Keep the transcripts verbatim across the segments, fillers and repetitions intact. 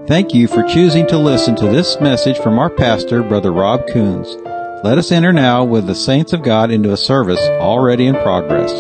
Thank you for choosing to listen to this message from our pastor, Brother Rob Coons. Let us enter now with the saints of God into a service already in progress.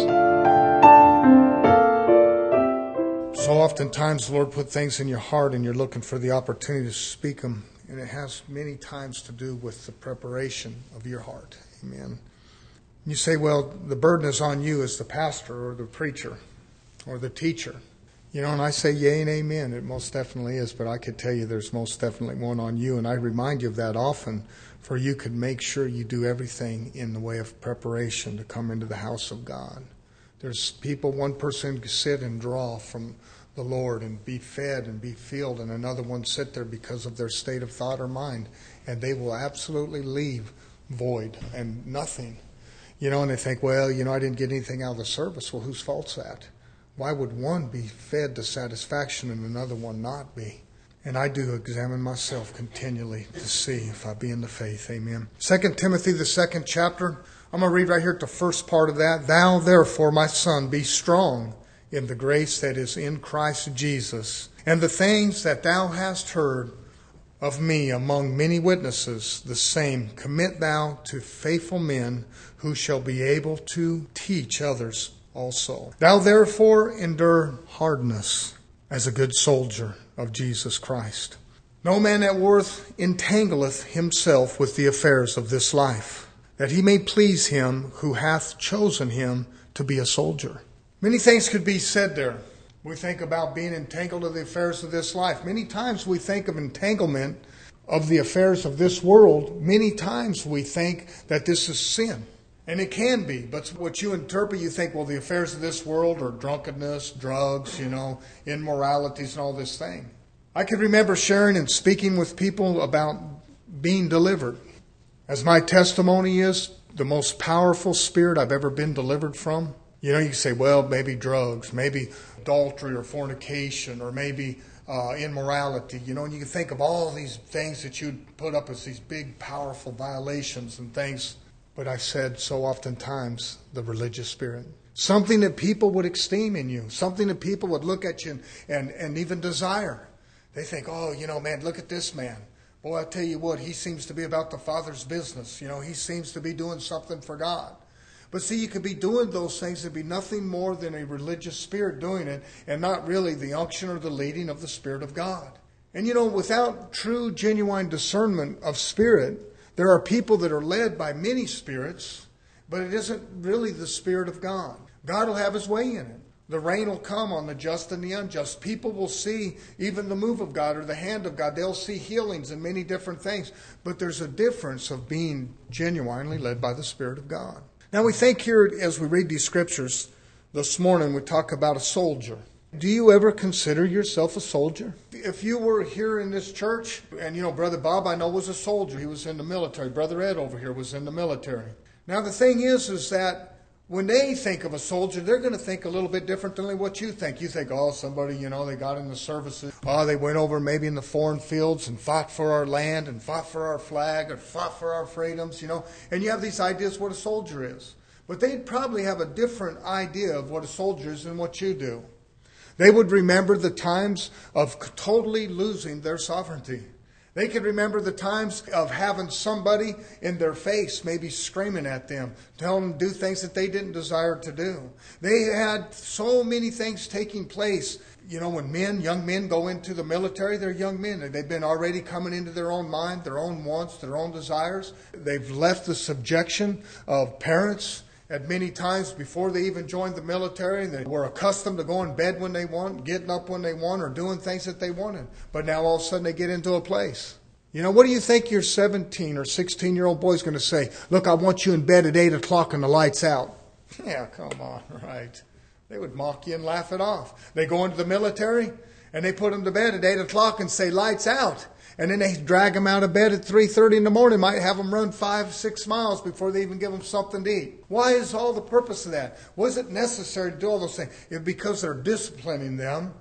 So oftentimes the Lord put things in your heart and you're looking for the opportunity to speak them. And it has many times to do with the preparation of your heart. Amen. You say, well, the burden is on you as the pastor or the preacher or the teacher. You know, and I say yea and amen. It most definitely is. But I could tell you there's most definitely one on you. And I remind you of that often, for you could make sure you do everything in the way of preparation to come into the house of God. There's people, one person can sit and draw from the Lord and be fed and be filled, and another one sit there because of their state of thought or mind, and they will absolutely leave void and nothing. You know, and they think, well, you know, I didn't get anything out of the service. Well, whose fault's that? Why would one be fed to satisfaction and another one not be? And I do examine myself continually to see if I be in the faith. Amen. Second Timothy, the second chapter. I'm going to read right here at the first part of that. Thou therefore, my son, be strong in the grace that is in Christ Jesus. And the things that thou hast heard of me among many witnesses, the same commit thou to faithful men who shall be able to teach others also. Thou therefore endure hardness as a good soldier of Jesus Christ. No man that worth entangleth himself with the affairs of this life, that he may please him who hath chosen him to be a soldier. Many things could be said there. We think about being entangled in the affairs of this life. Many times we think of entanglement of the affairs of this world. Many times we think that this is sin. And it can be, but what you interpret, you think, well, the affairs of this world are drunkenness, drugs, you know, immoralities and all this thing. I can remember sharing and speaking with people about being delivered. As my testimony is, the most powerful spirit I've ever been delivered from. You know, you can say, well, maybe drugs, maybe adultery or fornication, or maybe uh, immorality. You know, and you can think of all these things that you'd put up as these big, powerful violations and things. But I said so oftentimes, the religious spirit. Something that people would esteem in you. Something that people would look at you and, and, and even desire. They think, oh, you know, man, look at this man. Boy, I tell you what, he seems to be about the Father's business. You know, he seems to be doing something for God. But see, you could be doing those things and be nothing more than a religious spirit doing it, and not really the unction or the leading of the Spirit of God. And you know, without true, genuine discernment of spirit, there are people that are led by many spirits, but it isn't really the Spirit of God. God will have His way in it. The rain will come on the just and the unjust. People will see even the move of God or the hand of God. They'll see healings and many different things. But there's a difference of being genuinely led by the Spirit of God. Now we think here as we read these scriptures this morning, we talk about a soldier. Do you ever consider yourself a soldier? If you were here in this church, and you know, Brother Bob, I know, was a soldier. He was in the military. Brother Ed over here was in the military. Now the thing is, is that when they think of a soldier, they're going to think a little bit different than what you think. You think, oh, somebody, you know, they got in the services. Oh, they went over maybe in the foreign fields and fought for our land and fought for our flag or fought for our freedoms, you know. And you have these ideas what a soldier is. But they'd probably have a different idea of what a soldier is than what you do. They would remember the times of totally losing their sovereignty. They could remember the times of having somebody in their face maybe screaming at them, telling them to do things that they didn't desire to do. They had so many things taking place. You know, when men, young men go into the military, they're young men. They've been already coming into their own mind, their own wants, their own desires. They've left the subjection of parents. At many times before they even joined the military, they were accustomed to going to bed when they want, getting up when they want, or doing things that they wanted. But now all of a sudden they get into a place. You know, what do you think your seventeen or sixteen-year-old boy is going to say? Look, I want you in bed at eight o'clock and the light's out. Yeah, come on, right. They would mock you and laugh it off. They go into the military and they put them to bed at eight o'clock and say, lights out. And then they drag them out of bed at three thirty in the morning, might have them run five, six miles before they even give them something to eat. Why is all the purpose of that? Was it necessary to do all those things? It's because they're disciplining them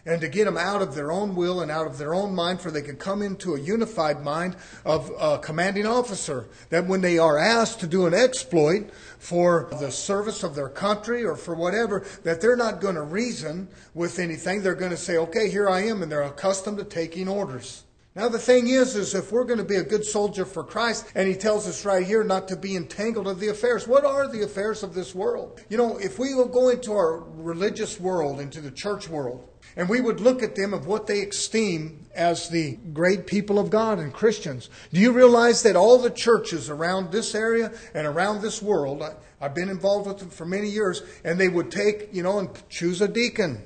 and to get them out of their own will and out of their own mind, for they could come into a unified mind of a commanding officer. That when they are asked to do an exploit for the service of their country or for whatever, that they're not going to reason with anything. They're going to say, okay, here I am, and they're accustomed to taking orders. Now the thing is, is if we're going to be a good soldier for Christ, and he tells us right here not to be entangled of the affairs. What are the affairs of this world? You know, if we will go into our religious world, into the church world, and we would look at them of what they esteem as the great people of God and Christians. Do you realize that all the churches around this area and around this world, I, I've been involved with them for many years, and they would take, you know, and choose a deacon.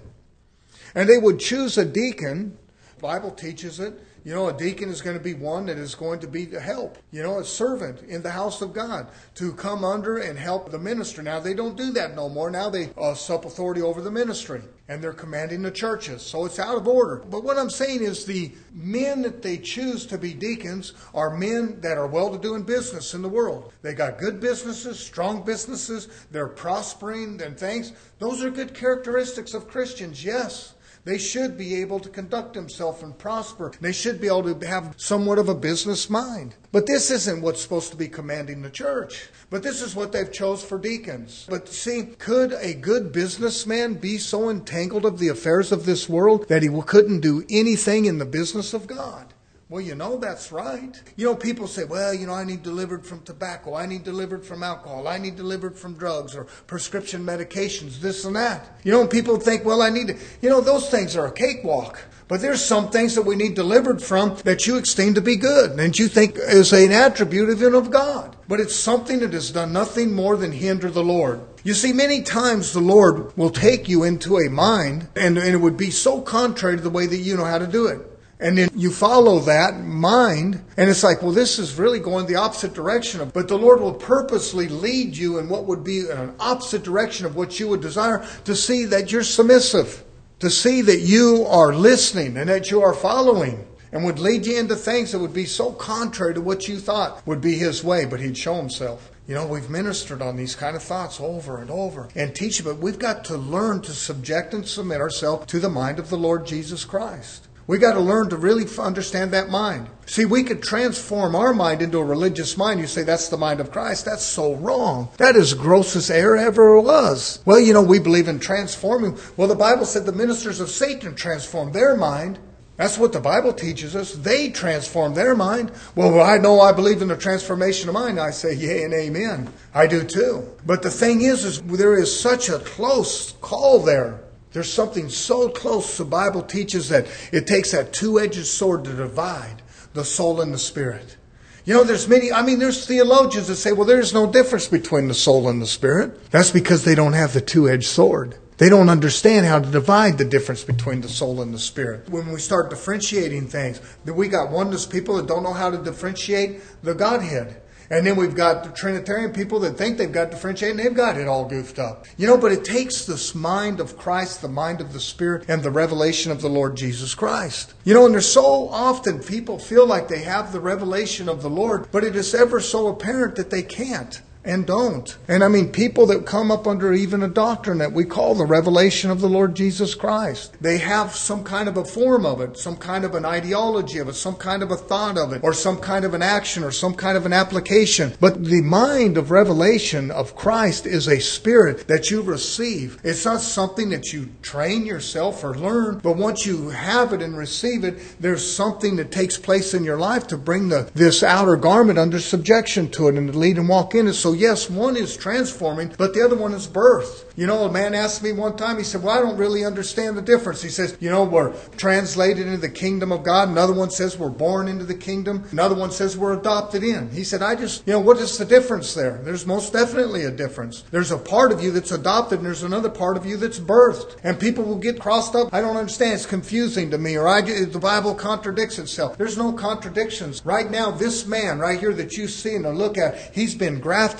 And they would choose a deacon, the Bible teaches it. You know, a deacon is going to be one that is going to be to help, you know, a servant in the house of God to come under and help the ministry. Now, they don't do that no more. Now they uh, sup authority over the ministry, and they're commanding the churches. So it's out of order. But what I'm saying is the men that they choose to be deacons are men that are well-to-do in business in the world. They got good businesses, strong businesses. They're prospering and things. Those are good characteristics of Christians, yes. They should be able to conduct themselves and prosper. They should be able to have somewhat of a business mind. But this isn't what's supposed to be commanding the church. But this is what they've chose for deacons. But see, could a good businessman be so entangled of the affairs of this world that he couldn't do anything in the business of God? Well, you know, that's right. You know, people say, well, you know, I need delivered from tobacco. I need delivered from alcohol. I need delivered from drugs or prescription medications, this and that. You know, and people think, well, I need to, you know, those things are a cakewalk. But there's some things that we need delivered from that you esteem to be good and you think is an attribute even of God. But it's something that has done nothing more than hinder the Lord. You see, many times the Lord will take you into a mind and, and it would be so contrary to the way that you know how to do it. And then you follow that mind, and it's like, well, this is really going the opposite direction. of. But the Lord will purposely lead you in what would be an opposite direction of what you would desire, to see that you're submissive, to see that you are listening and that you are following, and would lead you into things that would be so contrary to what you thought would be His way, but He'd show Himself. You know, we've ministered on these kind of thoughts over and over and teach, but we've got to learn to subject and submit ourselves to the mind of the Lord Jesus Christ. We got to learn to really understand that mind. See, we could transform our mind into a religious mind. You say, that's the mind of Christ. That's so wrong. That is grossest error ever was. Well, you know, we believe in transforming. Well, the Bible said the ministers of Satan transform their mind. That's what the Bible teaches us. They transform their mind. Well, I know I believe in the transformation of mind. I say, yea and amen. I do too. But the thing is, is there is such a close call there. There's something so close. The Bible teaches that it takes that two-edged sword to divide the soul and the spirit. You know, there's many, I mean, there's theologians that say, well, there's no difference between the soul and the spirit. That's because they don't have the two-edged sword. They don't understand how to divide the difference between the soul and the spirit. When we start differentiating things, then we got oneness people that don't know how to differentiate the Godhead. And then we've got the Trinitarian people that think they've got differentiating, they've got it all goofed up. You know, but it takes this mind of Christ, the mind of the Spirit, and the revelation of the Lord Jesus Christ. You know, and there's so often people feel like they have the revelation of the Lord, but it is ever so apparent that they can't. And don't. And I mean, people that come up under even a doctrine that we call the revelation of the Lord Jesus Christ. They have some kind of a form of it, some kind of an ideology of it, some kind of a thought of it, or some kind of an action, or some kind of an application. But the mind of revelation of Christ is a spirit that you receive. It's not something that you train yourself or learn, but once you have it and receive it, there's something that takes place in your life to bring the this outer garment under subjection to it and to lead and walk in it. So yes, one is transforming, but the other one is birth. You know, a man asked me one time, he said, well, I don't really understand the difference. He says, you know, we're translated into the kingdom of God. Another one says we're born into the kingdom. Another one says we're adopted in. He said, I just, you know, what is the difference there? There's most definitely a difference. There's a part of you that's adopted and there's another part of you that's birthed. And people will get crossed up. I don't understand. It's confusing to me. Or I, the Bible contradicts itself. There's no contradictions. Right now, this man right here that you see and look at, he's been grafted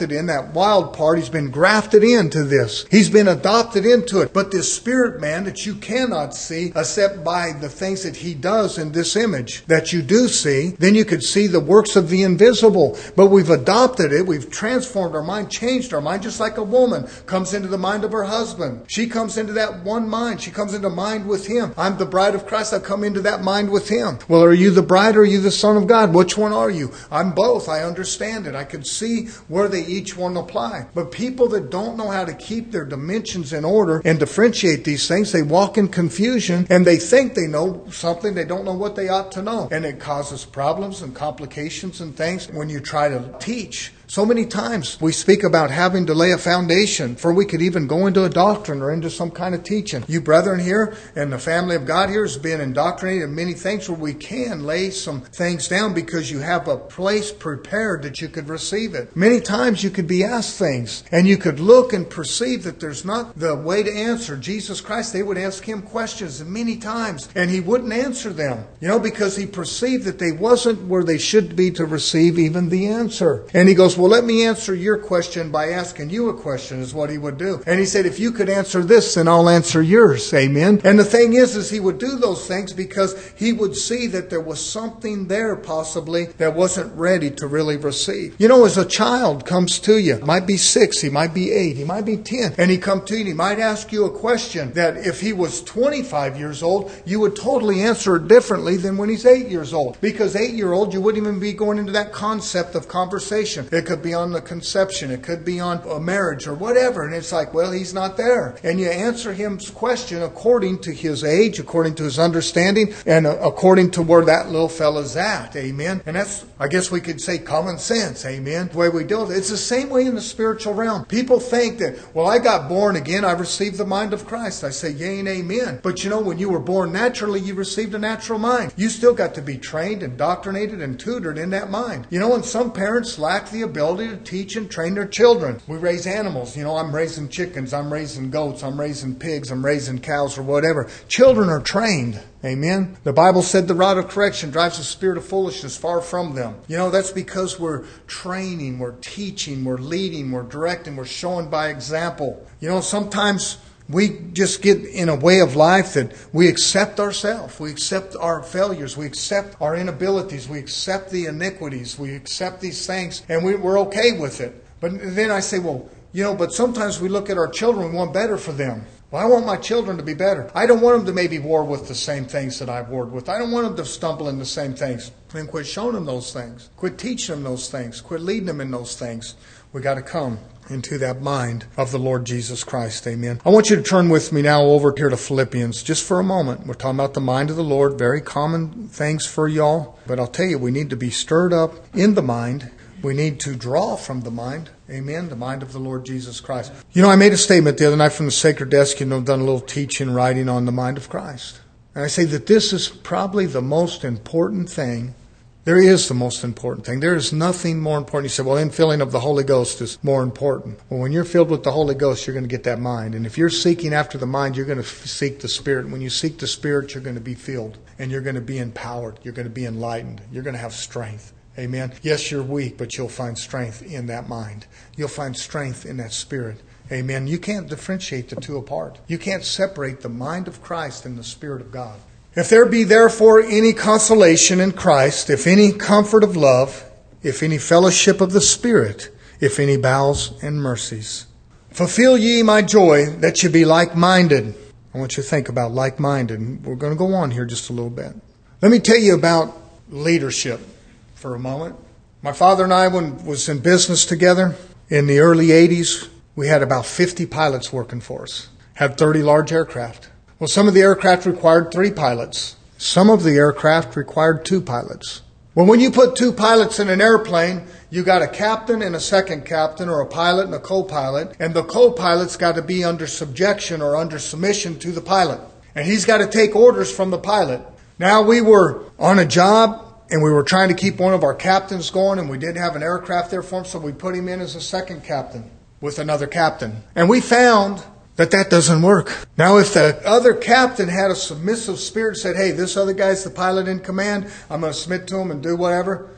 grafted in, that wild part, he's been grafted into this. He's been adopted into it. But this spirit man that you cannot see except by the things that he does in this image that you do see, then you could see the works of the invisible. But we've adopted it. We've transformed our mind, changed our mind, just like a woman comes into the mind of her husband. She comes into that one mind. She comes into mind with him. I'm the bride of Christ. I come into that mind with him. Well, are you the bride or are you the son of God? Which one are you? I'm both. I understand it. I can see where they each one apply. But people that don't know how to keep their dimensions in order and differentiate these things, they walk in confusion and they think they know something. They don't know what they ought to know. And it causes problems and complications and things when you try to teach. So many times we speak about having to lay a foundation for we could even go into a doctrine or into some kind of teaching. You brethren here and the family of God here has been indoctrinated in many things where we can lay some things down because you have a place prepared that you could receive it. Many times you could be asked things and you could look and perceive that there's not the way to answer. Jesus Christ, they would ask him questions many times and he wouldn't answer them, you know, because he perceived that they wasn't where they should be to receive even the answer. And he goes, well, let me answer your question by asking you a question is what he would do. And he said, if you could answer this, then I'll answer yours. Amen. And the thing is, is he would do those things because he would see that there was something there possibly that wasn't ready to really receive. You know, as a child comes to you, might be six, he might be eight, he might be ten, and he come to you and he might ask you a question that if he was twenty-five years old, you would totally answer it differently than when he's eight years old. Because eight-year-old, you wouldn't even be going into that concept of conversation. It could be on the conception. It could be on a marriage or whatever. And it's like, well, he's not there. And you answer his question according to his age, according to his understanding, and according to where that little fella's at. Amen. And that's, I guess we could say, common sense. Amen. The way we do it. It's the same way in the spiritual realm. People think that, well, I got born again. I received the mind of Christ. I say, yea and amen. But you know, when you were born naturally, you received a natural mind. You still got to be trained, indoctrinated, and tutored in that mind. You know, and some parents lack the ability to teach and train their children. We raise animals. You know, I'm raising chickens, I'm raising goats, I'm raising pigs, I'm raising cows or whatever. Children are trained. Amen. The Bible said the rod of correction drives the spirit of foolishness far from them. You know, that's because we're training, we're teaching, we're leading, we're directing, we're showing by example. You know, sometimes we just get in a way of life that we accept ourselves. We accept our failures. We accept our inabilities. We accept the iniquities. We accept these things and we, we're okay with it. But then I say, well, you know, but sometimes we look at our children, we want better for them. Well, I want my children to be better. I don't want them to maybe war with the same things that I've warred with. I don't want them to stumble in the same things. Then quit showing them those things. Quit teaching them those things. Quit leading them in those things. We got to come into that mind of the Lord Jesus Christ. Amen. I want you to turn with me now over here to Philippians just for a moment. We're talking about the mind of the Lord. Very common things for y'all. But I'll tell you, we need to be stirred up in the mind. We need to draw from the mind. Amen. The mind of the Lord Jesus Christ. You know, I made a statement the other night from the sacred desk. You know, done a little teaching, writing on the mind of Christ. And I say that this is probably the most important thing. There is the most important thing. There is nothing more important. You say, well, infilling of the Holy Ghost is more important. Well, when you're filled with the Holy Ghost, you're going to get that mind. And if you're seeking after the mind, you're going to seek the Spirit. When you seek the Spirit, you're going to be filled. And you're going to be empowered. You're going to be enlightened. You're going to have strength. Amen. Yes, you're weak, but you'll find strength in that mind. You'll find strength in that spirit. Amen. You can't differentiate the two apart. You can't separate the mind of Christ and the Spirit of God. If there be therefore any consolation in Christ, if any comfort of love, if any fellowship of the Spirit, if any bowels and mercies, fulfill ye my joy that ye be like-minded. I want you to think about like-minded. We're going to go on here just a little bit. Let me tell you about leadership for a moment. My father and I, when was in business together in the early eighties, we had about fifty pilots working for us. Had thirty large aircraft. Well, some of the aircraft required three pilots. Some of the aircraft required two pilots. Well, when you put two pilots in an airplane, you got a captain and a second captain, or a pilot and a co-pilot, and the co-pilot's got to be under subjection or under submission to the pilot. And he's got to take orders from the pilot. Now, we were on a job, and we were trying to keep one of our captains going, and we didn't have an aircraft there for him, so we put him in as a second captain with another captain. And we found that that doesn't work. Now, if the other captain had a submissive spirit and said, hey, this other guy's the pilot in command, I'm going to submit to him and do whatever,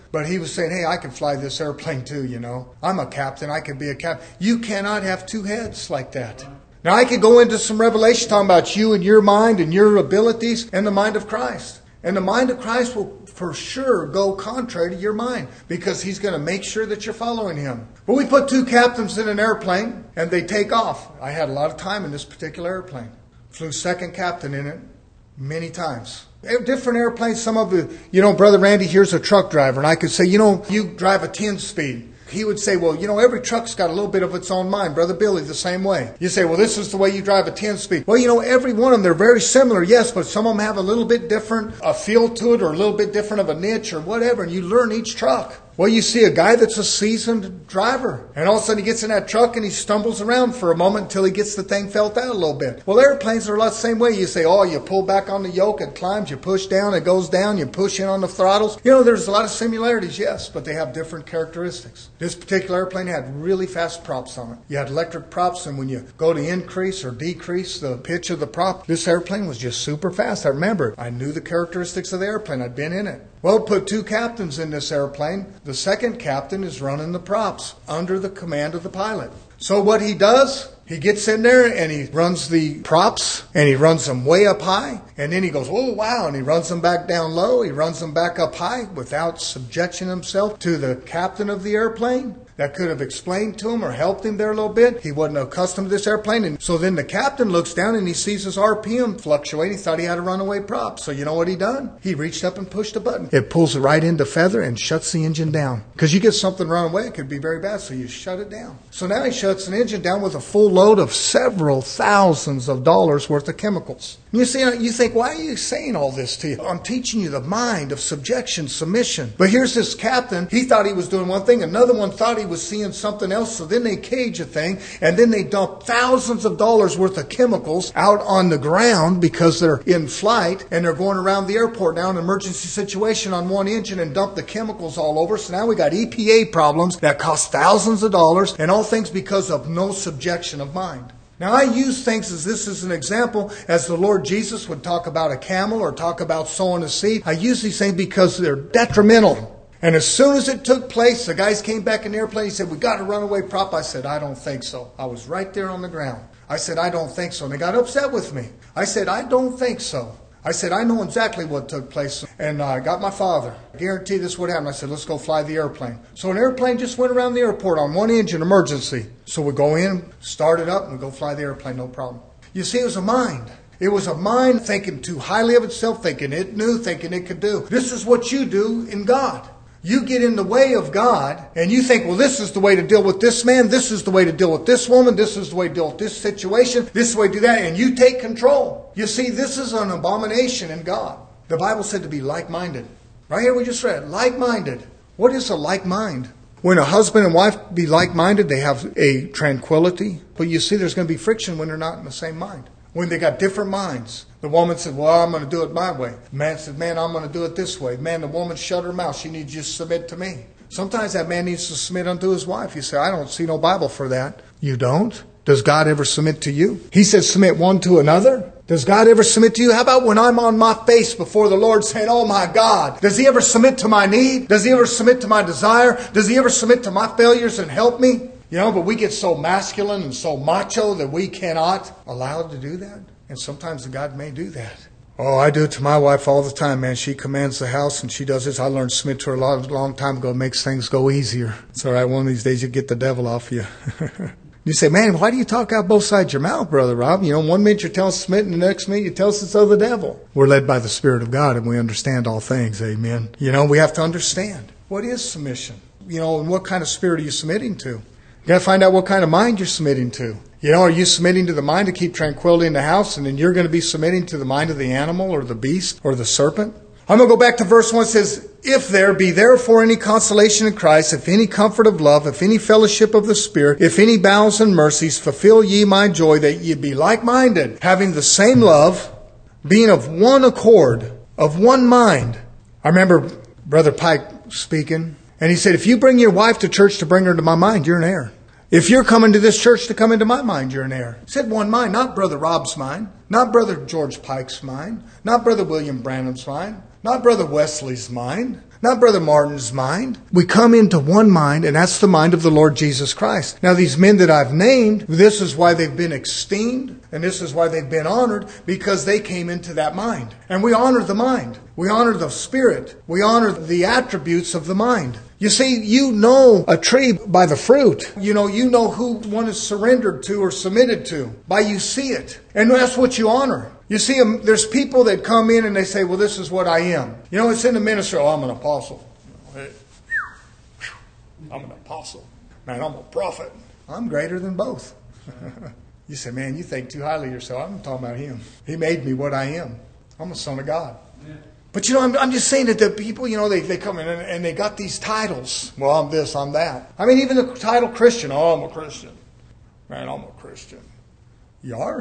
But he was saying, hey, I can fly this airplane too, you know. I'm a captain. I can be a captain. You cannot have two heads like that. Now, I could go into some revelation talking about you and your mind and your abilities and the mind of Christ. And the mind of Christ will for sure go contrary to your mind because he's going to make sure that you're following him. But we put two captains in an airplane and they take off. I had a lot of time in this particular airplane. Flew second captain in it many times. Different airplanes, some of the, you know, Brother Randy here's a truck driver. And I could say, you know, you drive a ten speed. He would say, well, you know, every truck's got a little bit of its own mind. Brother Billy, the same way. You say, well, this is the way you drive a ten speed. Well, you know, every one of them, they're very similar, yes, but some of them have a little bit different a feel to it or a little bit different of a niche or whatever, and you learn each truck. Well, you see a guy that's a seasoned driver, and all of a sudden he gets in that truck and he stumbles around for a moment until he gets the thing felt out a little bit. Well, airplanes are a lot the same way. You say, oh, you pull back on the yoke, it climbs, you push down, it goes down, you push in on the throttles. You know, there's a lot of similarities, yes, but they have different characteristics. This particular airplane had really fast props on it. You had electric props, and when you go to increase or decrease the pitch of the prop, this airplane was just super fast. I remember it. I knew the characteristics of the airplane. I'd been in it. Well, put two captains in this airplane. The second captain is running the props under the command of the pilot. So what he does, he gets in there and he runs the props and he runs them way up high. And then he goes, oh, wow. And he runs them back down low. He runs them back up high without subjecting himself to the captain of the airplane. That could have explained to him or helped him there a little bit. He wasn't accustomed to this airplane. And so then the captain looks down and he sees his R P M fluctuate. He thought he had a runaway prop. So you know what he done? He reached up and pushed a button. It pulls it right into feather and shuts the engine down. Because you get something run away, it could be very bad. So you shut it down. So now he shuts an engine down with a full load of several thousands of dollars worth of chemicals. You see, you think, why are you saying all this to you? I'm teaching you the mind of subjection, submission. But here's this captain. He thought he was doing one thing. Another one thought he was seeing something else. So then they cage a thing. And then they dump thousands of dollars worth of chemicals out on the ground because they're in flight. And they're going around the airport now in an emergency situation on one engine and dump the chemicals all over. So now we got E P A problems that cost thousands of dollars. And all things because of no subjection of mind. Now, I use things as this as an example, as the Lord Jesus would talk about a camel or talk about sowing a seed. I use these things because they're detrimental. And as soon as it took place, the guys came back in the airplane. He said, we got a runaway prop. I said, I don't think so. I was right there on the ground. I said, I don't think so. And they got upset with me. I said, I don't think so. I said, I know exactly what took place. And I got my father. I guarantee this would happen. I said, let's go fly the airplane. So an airplane just went around the airport on one engine, emergency. So we go in, start it up, and we go fly the airplane, no problem. You see, it was a mind. It was a mind thinking too highly of itself, thinking it knew, thinking it could do. This is what you do in God. You get in the way of God and you think, well, this is the way to deal with this man. This is the way to deal with this woman. This is the way to deal with this situation. This is the way to do that. And you take control. You see, this is an abomination in God. The Bible said to be like-minded. Right here we just read, like-minded. What is a like mind? When a husband and wife be like-minded, they have a tranquility. But you see, there's going to be friction when they're not in the same mind. When they got different minds. The woman said, well, I'm going to do it my way. The man said, man, I'm going to do it this way. Man, the woman shut her mouth. She needs to just submit to me. Sometimes that man needs to submit unto his wife. You say, I don't see no Bible for that. You don't? Does God ever submit to you? He says submit one to another. Does God ever submit to you? How about when I'm on my face before the Lord saying, oh my God, does He ever submit to my need? Does He ever submit to my desire? Does He ever submit to my failures and help me? You know, but we get so masculine and so macho that we cannot allow to do that. And sometimes God may do that. Oh, I do it to my wife all the time, man. She commands the house and she does this. I learned to submit to her a long, long time ago. It makes things go easier. It's all right. One of these days you get the devil off you. You say, man, why do you talk out both sides of your mouth, Brother Rob? You know, one minute you're telling us to submit and the next minute you tell us it's of the devil. We're led by the Spirit of God and we understand all things. Amen. You know, we have to understand. What is submission? You know, and what kind of spirit are you submitting to? You got to find out what kind of mind you're submitting to. You know, are you submitting to the mind to keep tranquility in the house, and then you're going to be submitting to the mind of the animal or the beast or the serpent? I'm going to go back to verse one. It says, if there be therefore any consolation in Christ, if any comfort of love, if any fellowship of the Spirit, if any bowels and mercies, fulfill ye my joy, that ye be like-minded, having the same love, being of one accord, of one mind. I remember Brother Pike speaking, and he said, if you bring your wife to church to bring her to my mind, you're an heir. If you're coming to this church to come into my mind, you're an heir. He said one mind, not Brother Rob's mind, not Brother George Pike's mind, not Brother William Branham's mind, not Brother Wesley's mind, Not Brother Martin's mind. We come into one mind, and that's the mind of the Lord Jesus Christ. Now, these men that I've named, this is why they've been esteemed, and this is why they've been honored, because they came into that mind. And we honor the mind. We honor the spirit. We honor the attributes of the mind. You see, you know a tree by the fruit. You know, you know who one is surrendered to or submitted to by you see it. And that's what you honor. You see, um, there's people that come in and they say, well, this is what I am. You know, it's in the ministry. Oh, I'm an apostle. Hey, I'm an apostle. Man, I'm a prophet. I'm greater than both. You say, man, you think too highly of yourself. I'm talking about him. He made me what I am. I'm a son of God. Yeah. But, you know, I'm, I'm just saying that the people, you know, they, they come in and, and they got these titles. Well, I'm this, I'm that. I mean, even the title Christian. Oh, I'm a Christian. Man, I'm a Christian. You are?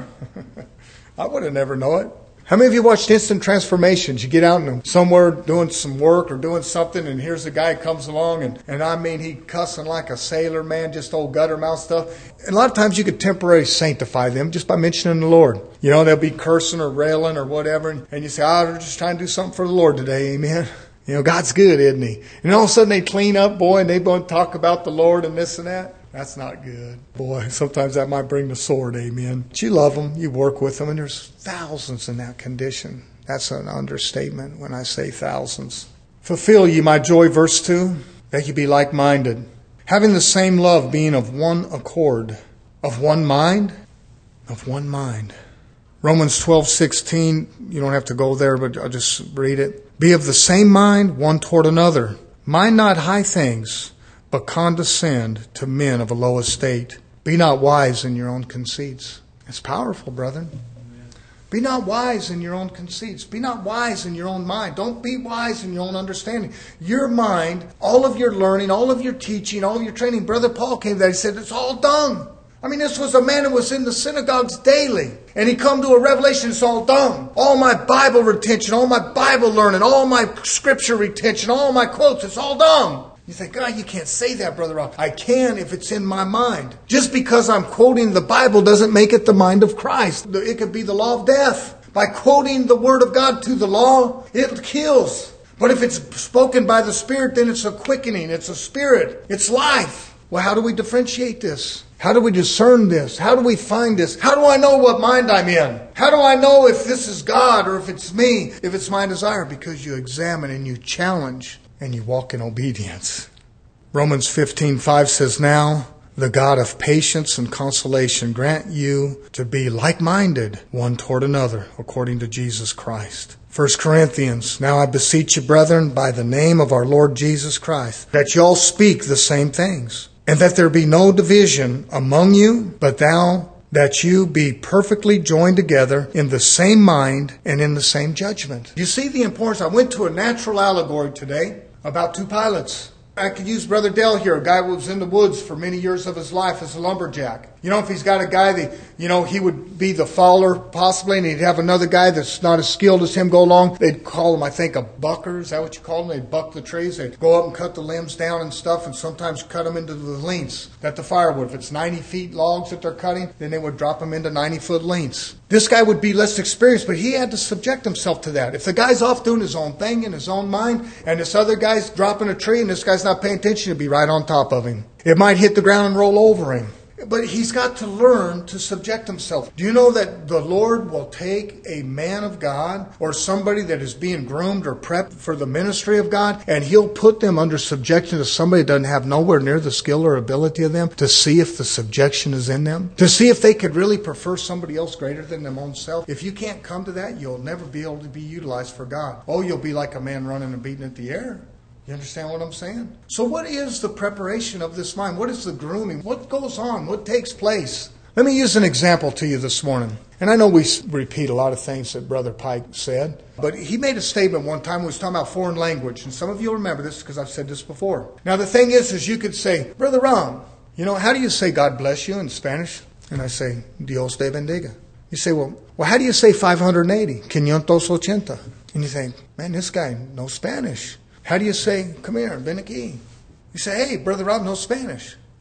I would have never known it. How many of you watched Instant Transformations? You get out and somewhere doing some work or doing something, and here's a guy comes along, and, and I mean, he cussing like a sailor, man, just old gutter mouth stuff. And a lot of times you could temporarily sanctify them just by mentioning the Lord. You know, they'll be cursing or railing or whatever, and, and you say, oh, we're just trying to do something for the Lord today, amen. You know, God's good, isn't he? And all of a sudden they clean up, boy, and they want to talk about the Lord and this and that. That's not good. Boy, sometimes that might bring the sword, amen. But you love them, you work with them, and there's thousands in that condition. That's an understatement when I say thousands. Fulfill ye my joy, verse two, that ye be like-minded, having the same love, being of one accord, of one mind, of one mind. Romans twelve sixteen, you don't have to go there, but I'll just read it. Be of the same mind one toward another. Mind not high things, but condescend to men of a low estate. Be not wise in your own conceits. It's powerful, brethren. Amen. Be not wise in your own conceits. Be not wise in your own mind. Don't be wise in your own understanding. Your mind, all of your learning, all of your teaching, all of your training. Brother Paul came there. He said, it's all dung. I mean, this was a man who was in the synagogues daily. And he come to a revelation, it's all dung. All my Bible retention, all my Bible learning, all my scripture retention, all my quotes, it's all dung. You think, God, you can't say that, Brother Rob. I can if it's in my mind. Just because I'm quoting the Bible doesn't make it the mind of Christ. It could be the law of death. By quoting the Word of God to the law, it kills. But if it's spoken by the Spirit, then it's a quickening. It's a spirit. It's life. Well, how do we differentiate this? How do we discern this? How do we find this? How do I know what mind I'm in? How do I know if this is God or if it's me, if it's my desire? Because you examine and you challenge and you walk in obedience. Romans fifteen five says, now the God of patience and consolation grant you to be like-minded one toward another, according to Jesus Christ. First Corinthians, now I beseech you, brethren, by the name of our Lord Jesus Christ, that you all speak the same things, and that there be no division among you, but thou that you be perfectly joined together in the same mind and in the same judgment. You see the importance. I went to a natural allegory today about two pilots. I could use Brother Dale here, a guy who was in the woods for many years of his life as a lumberjack. You know, if he's got a guy that, you know, he would be the faller possibly, and he'd have another guy that's not as skilled as him go along. They'd call him, I think, a bucker. Is that what you call them? They'd buck the trees. They'd go up and cut the limbs down and stuff, and sometimes cut them into the lengths that the firewood. If it's ninety feet logs that they're cutting, then they would drop them into ninety foot lengths. This guy would be less experienced, but he had to subject himself to that. If the guy's off doing his own thing in his own mind, and this other guy's dropping a tree, and this guy's not paying attention, he'd be right on top of him. It might hit the ground and roll over him. But he's got to learn to subject himself. Do you know that the Lord will take a man of God or somebody that is being groomed or prepped for the ministry of God, and He'll put them under subjection to somebody that doesn't have nowhere near the skill or ability of them, to see if the subjection is in them, to see if they could really prefer somebody else greater than them own self? If you can't come to that, you'll never be able to be utilized for God. Oh, you'll be like a man running and beating at the air. You understand what I'm saying? So what is the preparation of this mind? What is the grooming? What goes on? What takes place? Let me use an example to you this morning. And I know we repeat a lot of things that Brother Pike said, but he made a statement one time when he was talking about foreign language. And some of you will remember this because I've said this before. Now the thing is, is you could say, Brother Ron, you know, how do you say God bless you in Spanish? And I say, Dios te bendiga. You say, well, well, how do you say five hundred eighty? quinientos ochenta. And you think, man, this guy knows Spanish. How do you say, come here, ven aquí? You say, hey, Brother Rob knows Spanish.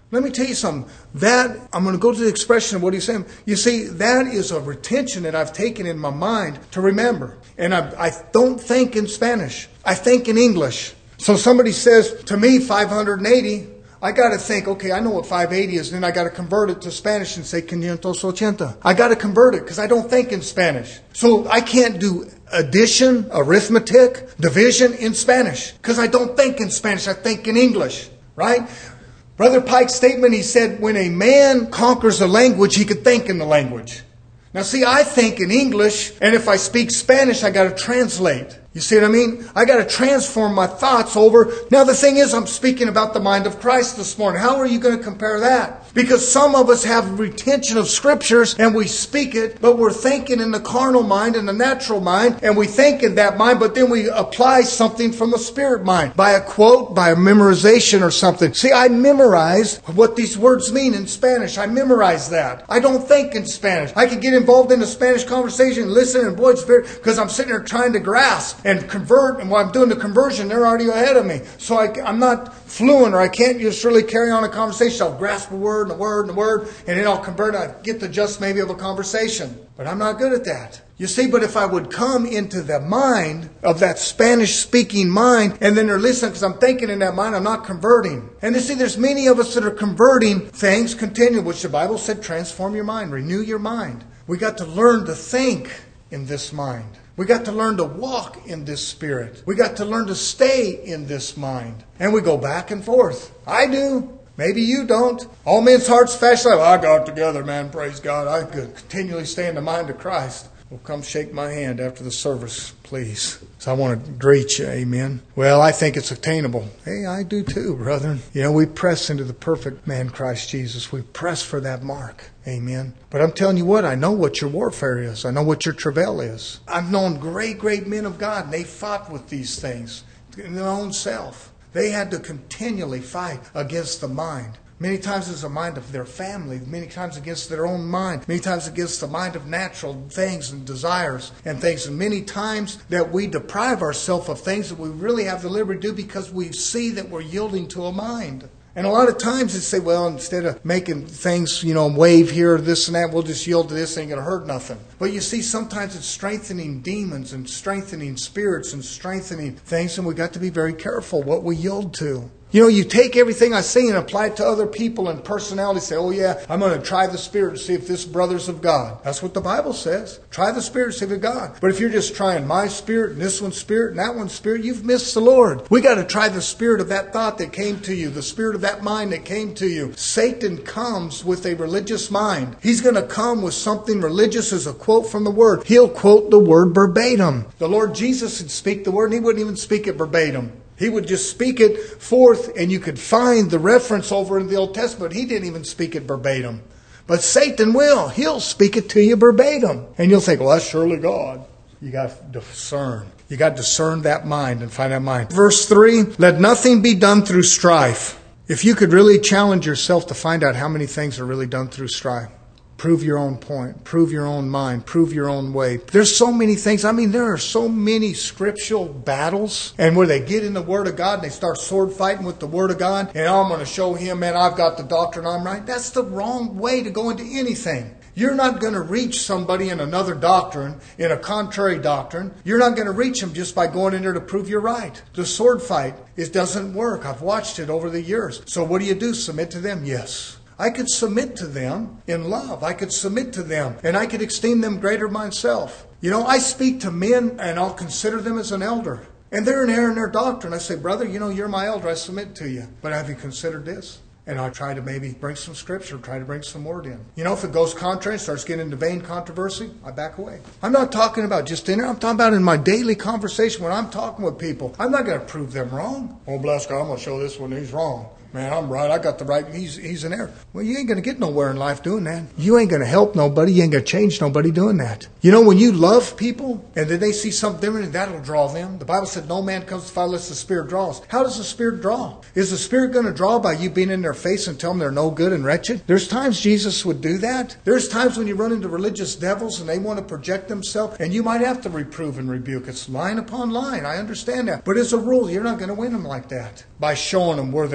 Let me tell you something. That, I'm going to go to the expression of what he's saying. You see, that is a retention that I've taken in my mind to remember. And I, I don't think in Spanish. I think in English. So somebody says to me five hundred eighty, I got to think, okay, I know what five eighty is. And then I got to convert it to Spanish and say quinientos ochenta. I got to convert it because I don't think in Spanish. So I can't do addition, arithmetic, division in Spanish because I don't think in Spanish. I think in English, right? Brother Pike's statement, he said, when a man conquers a language, he could think in the language. Now see, I think in English, and if I speak Spanish, I got to translate. You see what I mean? I got to transform my thoughts over. Now the thing is, I'm speaking about the mind of Christ this morning. How are you going to compare that? Because some of us have retention of scriptures and we speak it, but we're thinking in the carnal mind and the natural mind, and we think in that mind, but then we apply something from the spirit mind by a quote, by a memorization or something. See, I memorized what these words mean in Spanish. I memorized that. I don't think in Spanish. I could get involved in a Spanish conversation and listen, and boy, it's very, because I'm sitting there trying to grasp and convert, and while I'm doing the conversion, they're already ahead of me. So I, I'm not fluent, or I can't just really carry on a conversation. I'll grasp a word and a word and a word, and then I'll convert. I get the gist maybe of a conversation. But I'm not good at that. You see, but if I would come into the mind of that Spanish-speaking mind, and then they're listening because I'm thinking in that mind, I'm not converting. And you see, there's many of us that are converting things continually, which the Bible said, transform your mind, renew your mind. We got to learn to think in this mind. We got to learn to walk in this spirit. We got to learn to stay in this mind. And we go back and forth. I do. Maybe you don't. All men's hearts fashion. Well, I got it together, man. Praise God. I could continually stay in the mind of Christ. Well, come shake my hand after the service, please. So I want to greet you. Amen. Well, I think it's attainable. Hey, I do too, brethren. You know, we press into the perfect man, Christ Jesus. We press for that mark. Amen. But I'm telling you what, I know what your warfare is. I know what your travail is. I've known great, great men of God, and they fought with these things in their own self. They had to continually fight against the mind. Many times it's the mind of their family. Many times against their own mind. Many times against the mind of natural things and desires and things. And many times that we deprive ourselves of things that we really have the liberty to do because we see that we're yielding to a mind. And a lot of times they say, well, instead of making things, you know, wave here, this and that, we'll just yield to this, ain't going to hurt nothing. But you see, sometimes it's strengthening demons and strengthening spirits and strengthening things, and we got to be very careful what we yield to. You know, you take everything I say and apply it to other people and personality. Say, oh yeah, I'm going to try the Spirit to see if this brother's of God. That's what the Bible says. Try the Spirit to see if it's God. But if you're just trying my spirit and this one's spirit and that one's spirit, you've missed the Lord. We got to try the spirit of that thought that came to you, the spirit of that mind that came to you. Satan comes with a religious mind. He's going to come with something religious as a quote from the Word. He'll quote the Word verbatim. The Lord Jesus would speak the Word and He wouldn't even speak it verbatim. He would just speak it forth, and you could find the reference over in the Old Testament. He didn't even speak it verbatim. But Satan will. He'll speak it to you verbatim. And you'll think, well, that's surely God. You got to discern. You got to discern that mind and find that mind. Verse three, let nothing be done through strife. If you could really challenge yourself to find out how many things are really done through strife. Prove your own point. Prove your own mind. Prove your own way. There's so many things. I mean, there are so many scriptural battles. And where they get in the Word of God and they start sword fighting with the Word of God. And I'm going to show him, man, I've got the doctrine, I'm right. That's the wrong way to go into anything. You're not going to reach somebody in another doctrine, in a contrary doctrine. You're not going to reach them just by going in there to prove you're right. The sword fight, it doesn't work. I've watched it over the years. So what do you do? Submit to them? Yes. I could submit to them in love. I could submit to them, and I could esteem them greater myself. You know, I speak to men, and I'll consider them as an elder. And they're in error in their doctrine. I say, brother, you know, you're my elder. I submit to you. But have you considered this? And I try to maybe bring some scripture, try to bring some word in. You know, if it goes contrary, starts getting into vain controversy, I back away. I'm not talking about just in there. I'm talking about in my daily conversation when I'm talking with people. I'm not going to prove them wrong. Oh, bless God, I'm going to show this one he's wrong. Man, I'm right. I got the right. He's he's in error. Well, you ain't going to get nowhere in life doing that. You ain't going to help nobody. You ain't going to change nobody doing that. You know, when you love people and then they see something different, that'll draw them. The Bible said no man comes to Father unless the Spirit draws. How does the Spirit draw? Is the Spirit going to draw by you being in their face and telling them they're no good and wretched? There's times Jesus would do that. There's times when you run into religious devils and they want to project themselves, and you might have to reprove and rebuke. It's line upon line. I understand that. But as a rule, you're not going to win them like that by showing them where they're wrong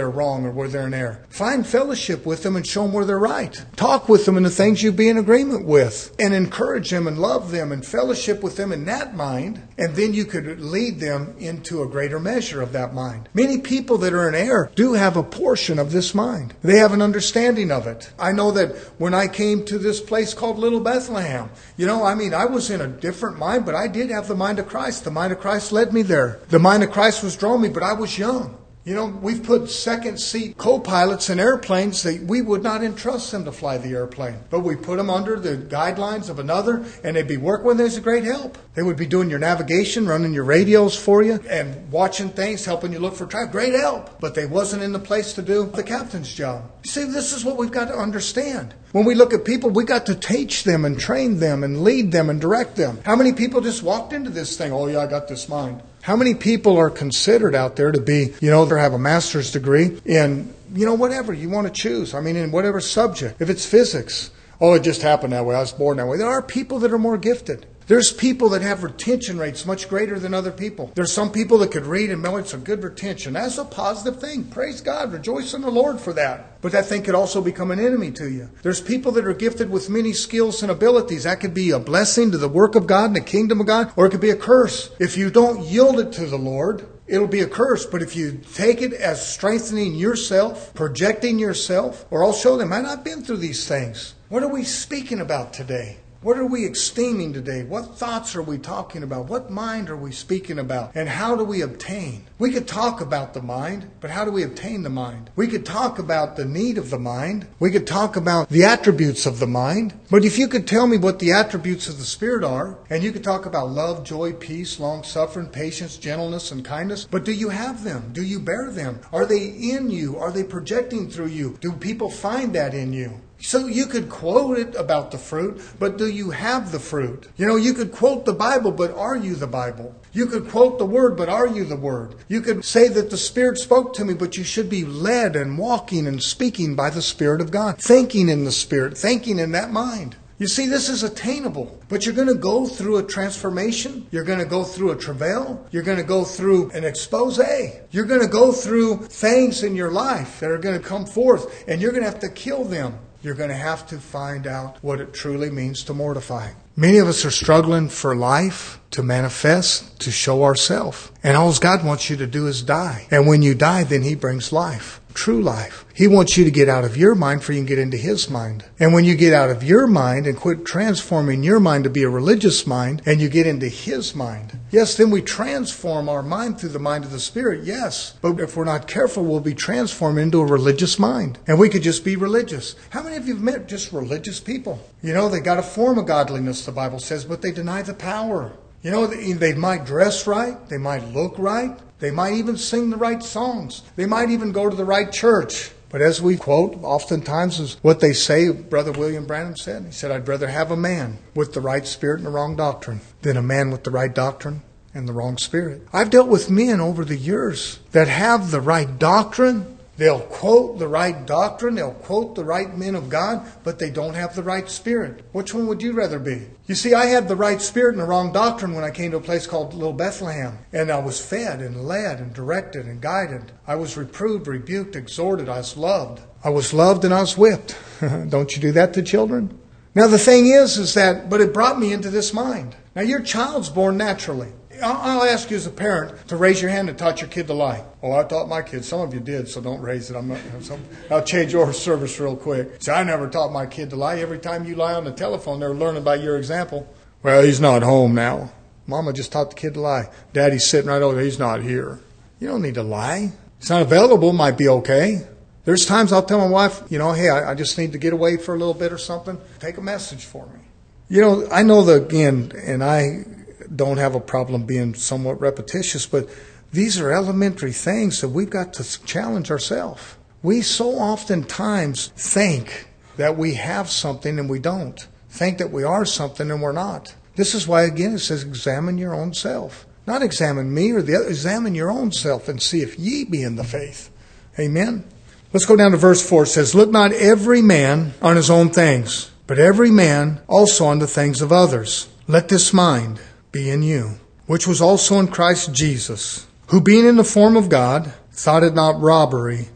wrong or where they're in error. Find fellowship with them and show them where they're right. Talk with them in the things you be in agreement with, and encourage them and love them and fellowship with them in that mind, and then you could lead them into a greater measure of that mind. Many people that are in error do have a portion of this mind. They have an understanding of it. I know that when I came to this place called Little Bethlehem, you know, I mean, I was in a different mind, but I did have the mind of Christ. The mind of Christ led me there. The mind of Christ was drawing me, but I was young. You know, we've put second seat co-pilots in airplanes that we would not entrust them to fly the airplane. But we put them under the guidelines of another, and they'd be working with us. A great help. They would be doing your navigation, running your radios for you, and watching things, helping you look for traffic. Great help. But they wasn't in the place to do the captain's job. You see, this is what we've got to understand. When we look at people, we got to teach them and train them and lead them and direct them. How many people just walked into this thing? Oh, yeah, I got this mind. How many people are considered out there to be, you know, they have a master's degree in, you know, whatever you want to choose. I mean, in whatever subject. If it's physics, oh, it just happened that way. I was born that way. There are people that are more gifted. There's people that have retention rates much greater than other people. There's some people that could read and memorize some good retention. That's a positive thing. Praise God. Rejoice in the Lord for that. But that thing could also become an enemy to you. There's people that are gifted with many skills and abilities. That could be a blessing to the work of God and the kingdom of God, or it could be a curse. If you don't yield it to the Lord, it'll be a curse. But if you take it as strengthening yourself, projecting yourself, or I'll show them, man, I've been through these things. What are we speaking about today? What are we esteeming today? What thoughts are we talking about? What mind are we speaking about? And how do we obtain? We could talk about the mind, but how do we obtain the mind? We could talk about the need of the mind. We could talk about the attributes of the mind. But if you could tell me what the attributes of the Spirit are, and you could talk about love, joy, peace, long-suffering, patience, gentleness, and kindness, but do you have them? Do you bear them? Are they in you? Are they projecting through you? Do people find that in you? So you could quote it about the fruit, but do you have the fruit? You know, you could quote the Bible, but are you the Bible? You could quote the Word, but are you the Word? You could say that the Spirit spoke to me, but you should be led and walking and speaking by the Spirit of God. Thinking in the Spirit, thinking in that mind. You see, this is attainable, but you're going to go through a transformation. You're going to go through a travail. You're going to go through an expose. You're going to go through things in your life that are going to come forth, and you're going to have to kill them. You're going to have to find out what it truly means to mortify. Many of us are struggling for life, to manifest, to show ourselves. And all God wants you to do is die. And when you die, then He brings life. True life. He wants you to get out of your mind for you can get into His mind. And when you get out of your mind and quit transforming your mind to be a religious mind, and you get into His mind, yes, then we transform our mind through the mind of the Spirit, yes. But if we're not careful, we'll be transformed into a religious mind. And we could just be religious. How many of you have met just religious people? You know, they got a form of godliness, the Bible says, but they deny the power. You know, they, they might dress right. They might look right. They might even sing the right songs. They might even go to the right church. But as we quote, oftentimes is what they say, Brother William Branham said. He said, I'd rather have a man with the right spirit and the wrong doctrine than a man with the right doctrine and the wrong spirit. I've dealt with men over the years that have the right doctrine. They'll quote the right doctrine. They'll quote the right men of God, but they don't have the right spirit. Which one would you rather be? You see, I had the right spirit and the wrong doctrine when I came to a place called Little Bethlehem. And I was fed and led and directed and guided. I was reproved, rebuked, exhorted. I was loved. I was loved and I was whipped. Don't you do that to children? Now the thing is, is that, but it brought me into this mind. Now your child's born naturally. I'll ask you as a parent to raise your hand and taught your kid to lie. Oh, I taught my kids. Some of you did, so don't raise it. I'm not, I'll change your service real quick. See, I never taught my kid to lie. Every time you lie on the telephone, they're learning by your example. Well, he's not home now. Mama just taught the kid to lie. Daddy's sitting right over there. He's not here. You don't need to lie. It's not available. Might be okay. There's times I'll tell my wife, you know, hey, I, I just need to get away for a little bit or something. Take a message for me. You know, I know that, again, and I don't have a problem being somewhat repetitious, but these are elementary things that we've got to challenge ourselves. We so oftentimes think that we have something and we don't. Think that we are something and we're not. This is why, again, it says examine your own self. Not examine me or the other. Examine your own self and see if ye be in the faith. Amen. Let's go down to verse four. It says, look not every man on his own things, but every man also on the things of others. Let this mind be in you, which was also in Christ Jesus, who being in the form of God, thought it not robbery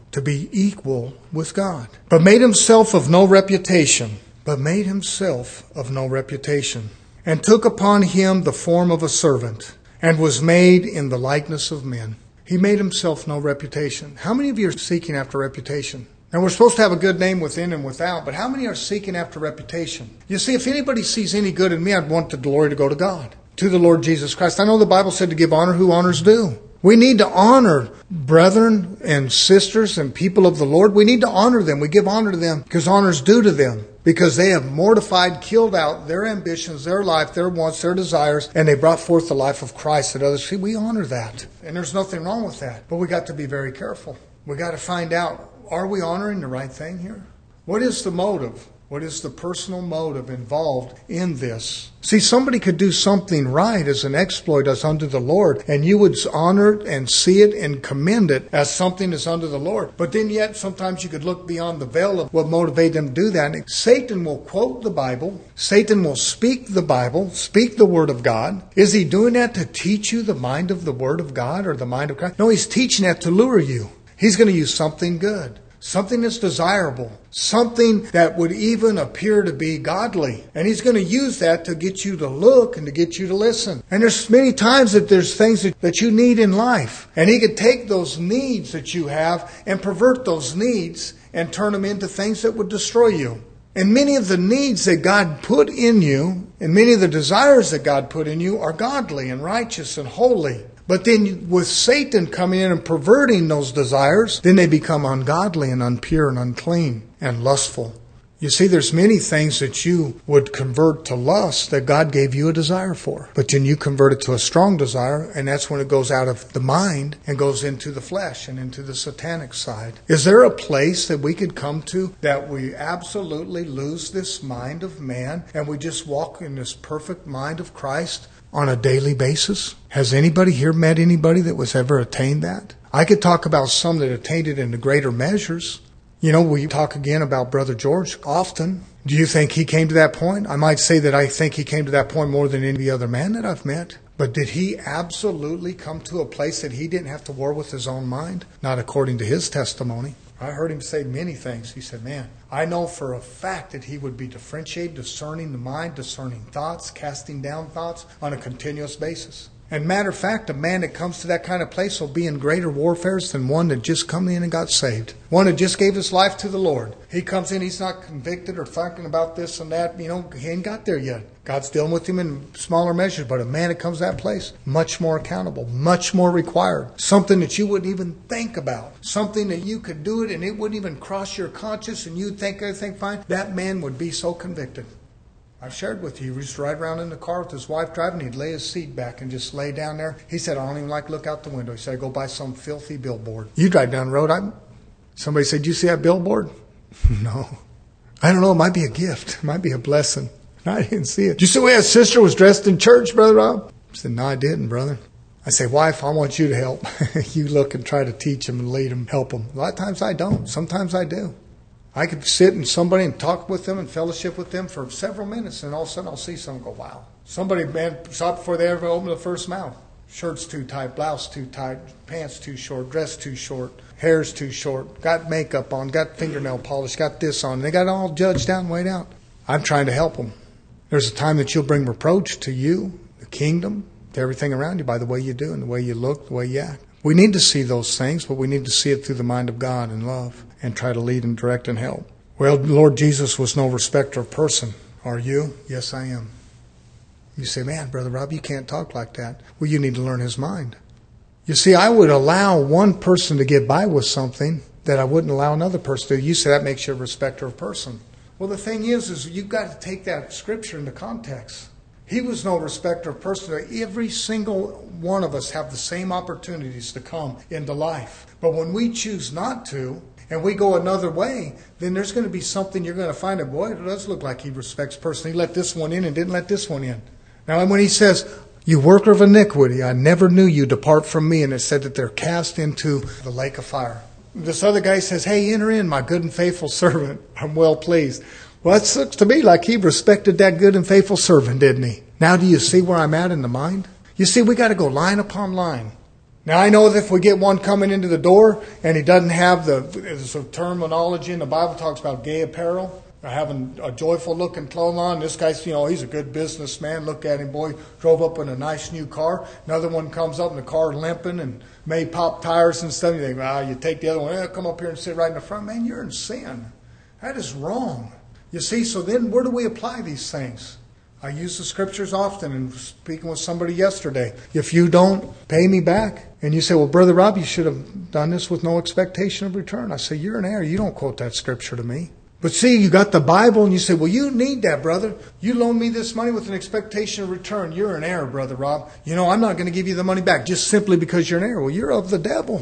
to be equal with God. But made himself of no reputation, but made himself of no reputation, and took upon him the form of a servant, and was made in the likeness of men. He made himself no reputation. How many of you are seeking after reputation? Now, we're supposed to have a good name within and without, but how many are seeking after reputation? You see, if anybody sees any good in me, I'd want the glory to go to God, to the Lord Jesus Christ. I know the Bible said to give honor who honors due. We need to honor brethren and sisters and people of the Lord. We need to honor them. We give honor to them because honor is due to them, because they have mortified, killed out their ambitions, their life, their wants, their desires, and they brought forth the life of Christ that others see. We honor that. And there's nothing wrong with that. But we got to be very careful. We got to find out, are we honoring the right thing here? What is the motive? What is the personal motive involved in this? See, somebody could do something right as an exploit as unto the Lord, and you would honor it and see it and commend it as something that's unto the Lord. But then yet, sometimes you could look beyond the veil of what motivated them to do that. And Satan will quote the Bible. Satan will speak the Bible, speak the Word of God. Is he doing that to teach you the mind of the Word of God or the mind of Christ? No, he's teaching that to lure you. He's going to use something good, something that's desirable, something that would even appear to be godly. And he's going to use that to get you to look and to get you to listen. And there's many times that there's things that, that you need in life. And he could take those needs that you have and pervert those needs and turn them into things that would destroy you. And many of the needs that God put in you and many of the desires that God put in you are godly and righteous and holy. But then with Satan coming in and perverting those desires, then they become ungodly and unpure and unclean and lustful. You see, there's many things that you would convert to lust that God gave you a desire for. But then you convert it to a strong desire, and that's when it goes out of the mind and goes into the flesh and into the satanic side. Is there a place that we could come to that we absolutely lose this mind of man and we just walk in this perfect mind of Christ on a daily basis? Has anybody here met anybody that was ever attained that? I could talk about some that attained it in the greater measures. You know, we talk again about Brother George often. Do you think he came to that point? I might say that I think he came to that point more than any other man that I've met. But did he absolutely come to a place that he didn't have to war with his own mind? Not according to his testimony. I heard him say many things. He said, man, I know for a fact that he would be differentiated, discerning the mind, discerning thoughts, casting down thoughts on a continuous basis. And matter of fact, a man that comes to that kind of place will be in greater warfares than one that just come in and got saved. One that just gave his life to the Lord. He comes in, he's not convicted or thinking about this and that. You know, he ain't got there yet. God's dealing with him in smaller measures. But a man that comes to that place, much more accountable, much more required. Something that you wouldn't even think about. Something that you could do it and it wouldn't even cross your conscience and you'd think everything fine. That man would be so convicted. I've shared with you, he used to ride around in the car with his wife driving. He'd lay his seat back and just lay down there. He said, I don't even like to look out the window. He said, I go by some filthy billboard. You drive down the road. I, somebody said, do you see that billboard? No. I don't know. It might be a gift. It might be a blessing. I didn't see it. Did you see the way his sister was dressed in church, Brother Rob? I said, no, I didn't, brother. I say, wife, I want you to help. You look and try to teach him and lead him, help him. A lot of times I don't. Sometimes I do. I could sit and somebody and talk with them and fellowship with them for several minutes, and all of a sudden I'll see someone go, wow. Somebody, man, saw before they ever opened the first mouth. Shirt's too tight, blouse too tight, pants too short, dress too short, hair's too short, got makeup on, got fingernail polish, got this on. They got it all judged down and weighed out. I'm trying to help them. There's a time that you'll bring reproach to you, the kingdom, to everything around you by the way you do and the way you look, the way you act. We need to see those things, but we need to see it through the mind of God and love and try to lead and direct and help. Well, Lord Jesus was no respecter of person. Are you? Yes, I am. You say, man, Brother Rob, you can't talk like that. Well, you need to learn his mind. You see, I would allow one person to get by with something that I wouldn't allow another person to. You say that makes you a respecter of person. Well, the thing is, is you've got to take that scripture into context. He was no respecter of person. Every single one of us have the same opportunities to come into life. But when we choose not to, and we go another way, then there's going to be something you're going to find that, boy, it does look like he respects person. He let this one in and didn't let this one in. Now, when he says, you worker of iniquity, I never knew you, depart from me. And it said that they're cast into the lake of fire. This other guy says, hey, enter in, my good and faithful servant. I'm well pleased. Well, it looks to me like he respected that good and faithful servant, didn't he? Now do you see where I'm at in the mind? You see, we got to go line upon line. Now, I know that if we get one coming into the door and he doesn't have the, there's a terminology in the Bible talks about gay apparel, or having a joyful looking clothes on. This guy's, you know, he's a good businessman. Look at him, boy, drove up in a nice new car. Another one comes up in the car limping and may pop tires and stuff. You think, well, you take the other one, eh, come up here and sit right in the front. Man, you're in sin. That is wrong. You see, so then where do we apply these things? I use the scriptures often, and speaking with somebody yesterday. If you don't pay me back, and you say, well, Brother Rob, you should have done this with no expectation of return. I say, you're an error. You don't quote that scripture to me. But see, you got the Bible, and you say, well, you need that, brother. You loan me this money with an expectation of return. You're an error, Brother Rob. You know, I'm not going to give you the money back just simply because you're an error. Well, you're of the devil.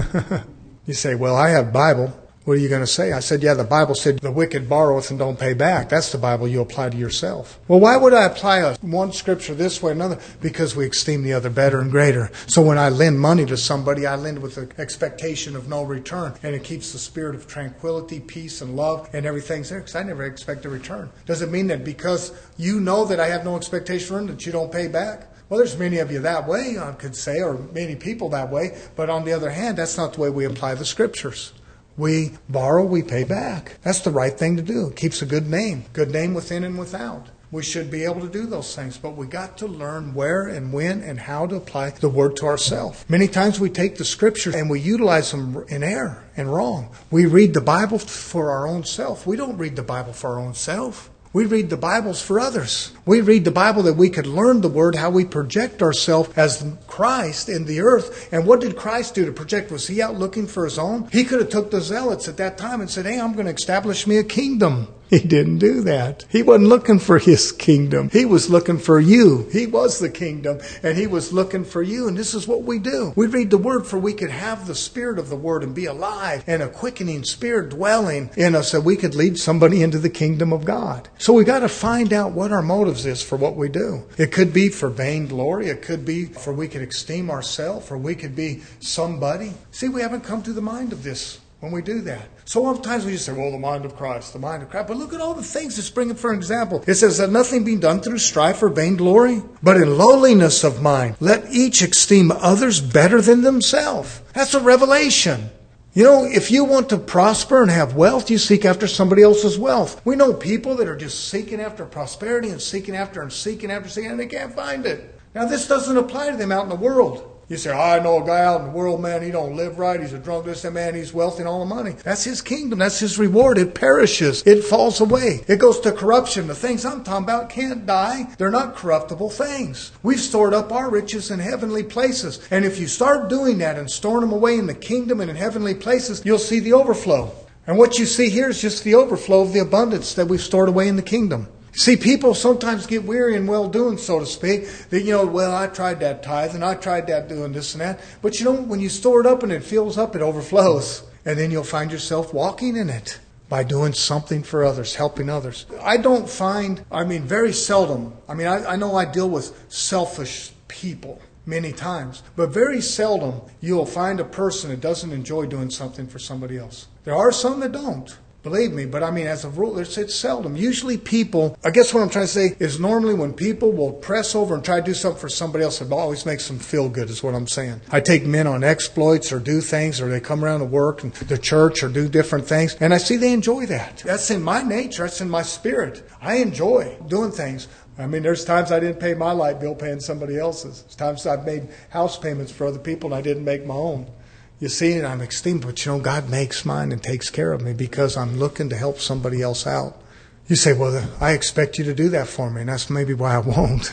You say, well, I have Bible. What are you going to say? I said, yeah, the Bible said the wicked borroweth and don't pay back. That's the Bible you apply to yourself. Well, why would I apply a, one scripture this way, another? Because we esteem the other better and greater. So when I lend money to somebody, I lend with the expectation of no return. And it keeps the spirit of tranquility, peace, and love and everything's there because I never expect a return. Does it mean that because you know that I have no expectation for them that you don't pay back? Well, there's many of you that way, I could say, or many people that way. But on the other hand, that's not the way we apply the scriptures. We borrow, we pay back. That's the right thing to do. It keeps a good name. Good name within and without. We should be able to do those things, but we got to learn where and when and how to apply the word to ourselves. Many times we take the scriptures and we utilize them in error and wrong. We read the Bible for our own self. We don't read the Bible for our own self. We read the Bibles for others. We read the Bible that we could learn the Word, how we project ourselves as Christ in the earth. And what did Christ do to project? Was He out looking for His own? He could have took the zealots at that time and said, hey, I'm going to establish me a kingdom. He didn't do that. He wasn't looking for His kingdom. He was looking for you. He was the kingdom, and He was looking for you. And this is what we do. We read the Word for we could have the Spirit of the Word and be alive and a quickening Spirit dwelling in us so we could lead somebody into the kingdom of God. So we got to find out what our motives is for what we do. It could be for vainglory. It could be for we could esteem ourselves, or we could be somebody. See, we haven't come to the mind of this when we do that. So oftentimes we just say, well, the mind of Christ, the mind of Christ. But look at all the things it's bringing for an example. It says that nothing be done through strife or vainglory, but in lowliness of mind. Let each esteem others better than themselves. That's a revelation. You know, if you want to prosper and have wealth, you seek after somebody else's wealth. We know people that are just seeking after prosperity and seeking after and seeking after seeking, and they can't find it. Now, this doesn't apply to them out in the world. You say, oh, I know a guy out in the world, man, he don't live right. He's a drunk, this and man, he's wealthy and all the money. That's his kingdom. That's his reward. It perishes. It falls away. It goes to corruption. The things I'm talking about can't die. They're not corruptible things. We've stored up our riches in heavenly places. And if you start doing that and storing them away in the kingdom and in heavenly places, you'll see the overflow. And what you see here is just the overflow of the abundance that we've stored away in the kingdom. See, people sometimes get weary in well-doing, so to speak. That, you know, well, I tried that tithe and I tried that doing this and that. But, you know, when you store it up and it fills up, it overflows. And then you'll find yourself walking in it by doing something for others, helping others. I don't find, I mean, very seldom. I mean, I, I know I deal with selfish people many times. But very seldom you'll find a person that doesn't enjoy doing something for somebody else. There are some that don't. Believe me, but I mean, as a rule, it's, it's seldom. Usually people, I guess what I'm trying to say is normally when people will press over and try to do something for somebody else, it always makes them feel good, is what I'm saying. I take men on exploits or do things, or they come around to work and the church or do different things, and I see they enjoy that. That's in my nature. That's in my spirit. I enjoy doing things. I mean, there's times I didn't pay my light bill paying somebody else's. There's times I've made house payments for other people and I didn't make my own. You see, and I'm esteemed, but you know, God makes mine and takes care of me because I'm looking to help somebody else out. You say, well, I expect you to do that for me, and that's maybe why I won't.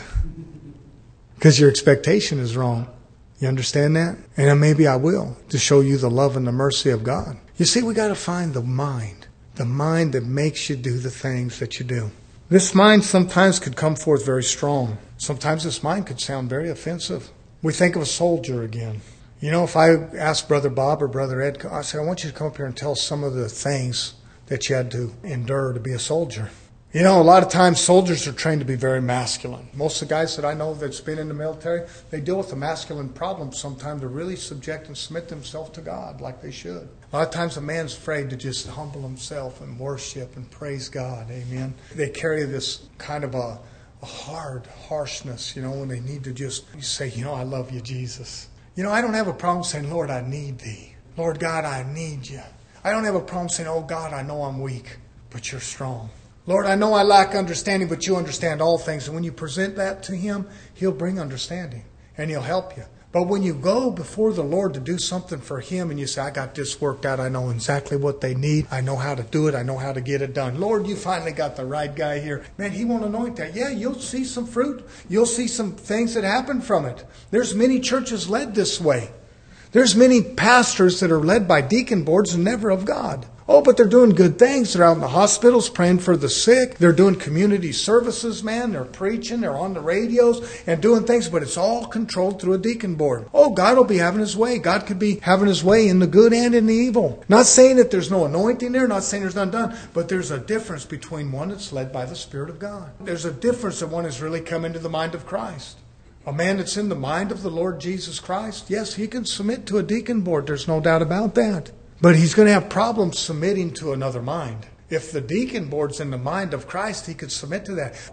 Because your expectation is wrong. You understand that? And then maybe I will, to show you the love and the mercy of God. You see, we got to find the mind, the mind that makes you do the things that you do. This mind sometimes could come forth very strong. Sometimes this mind could sound very offensive. We think of a soldier again. You know, if I asked Brother Bob or Brother Ed, I said, I want you to come up here and tell some of the things that you had to endure to be a soldier. You know, a lot of times soldiers are trained to be very masculine. Most of the guys that I know that's been in the military, they deal with a masculine problem sometimes to really subject and submit themselves to God like they should. A lot of times a man's afraid to just humble himself and worship and praise God. Amen. They carry this kind of a, a hard harshness, you know, when they need to just say, you know, I love you, Jesus. You know, I don't have a problem saying, Lord, I need thee. Lord God, I need you. I don't have a problem saying, oh God, I know I'm weak, but you're strong. Lord, I know I lack understanding, but you understand all things. And when you present that to him, he'll bring understanding and he'll help you. But when you go before the Lord to do something for him and you say, I got this worked out, I know exactly what they need, I know how to do it, I know how to get it done. Lord, you finally got the right guy here. Man, he won't anoint that. Yeah, you'll see some fruit. You'll see some things that happen from it. There's many churches led this way. There's many pastors that are led by deacon boards and never of God. Oh, but they're doing good things. They're out in the hospitals praying for the sick. They're doing community services, man. They're preaching. They're on the radios and doing things, but it's all controlled through a deacon board. Oh, God will be having his way. God could be having his way in the good and in the evil. Not saying that there's no anointing there, not saying there's none done, but there's a difference between one that's led by the Spirit of God. There's a difference that one has really come into the mind of Christ. A man that's in the mind of the Lord Jesus Christ, yes, he can submit to a deacon board. There's no doubt about that. But he's going to have problems submitting to another mind. If the deacon board's in the mind of Christ, he could submit to that.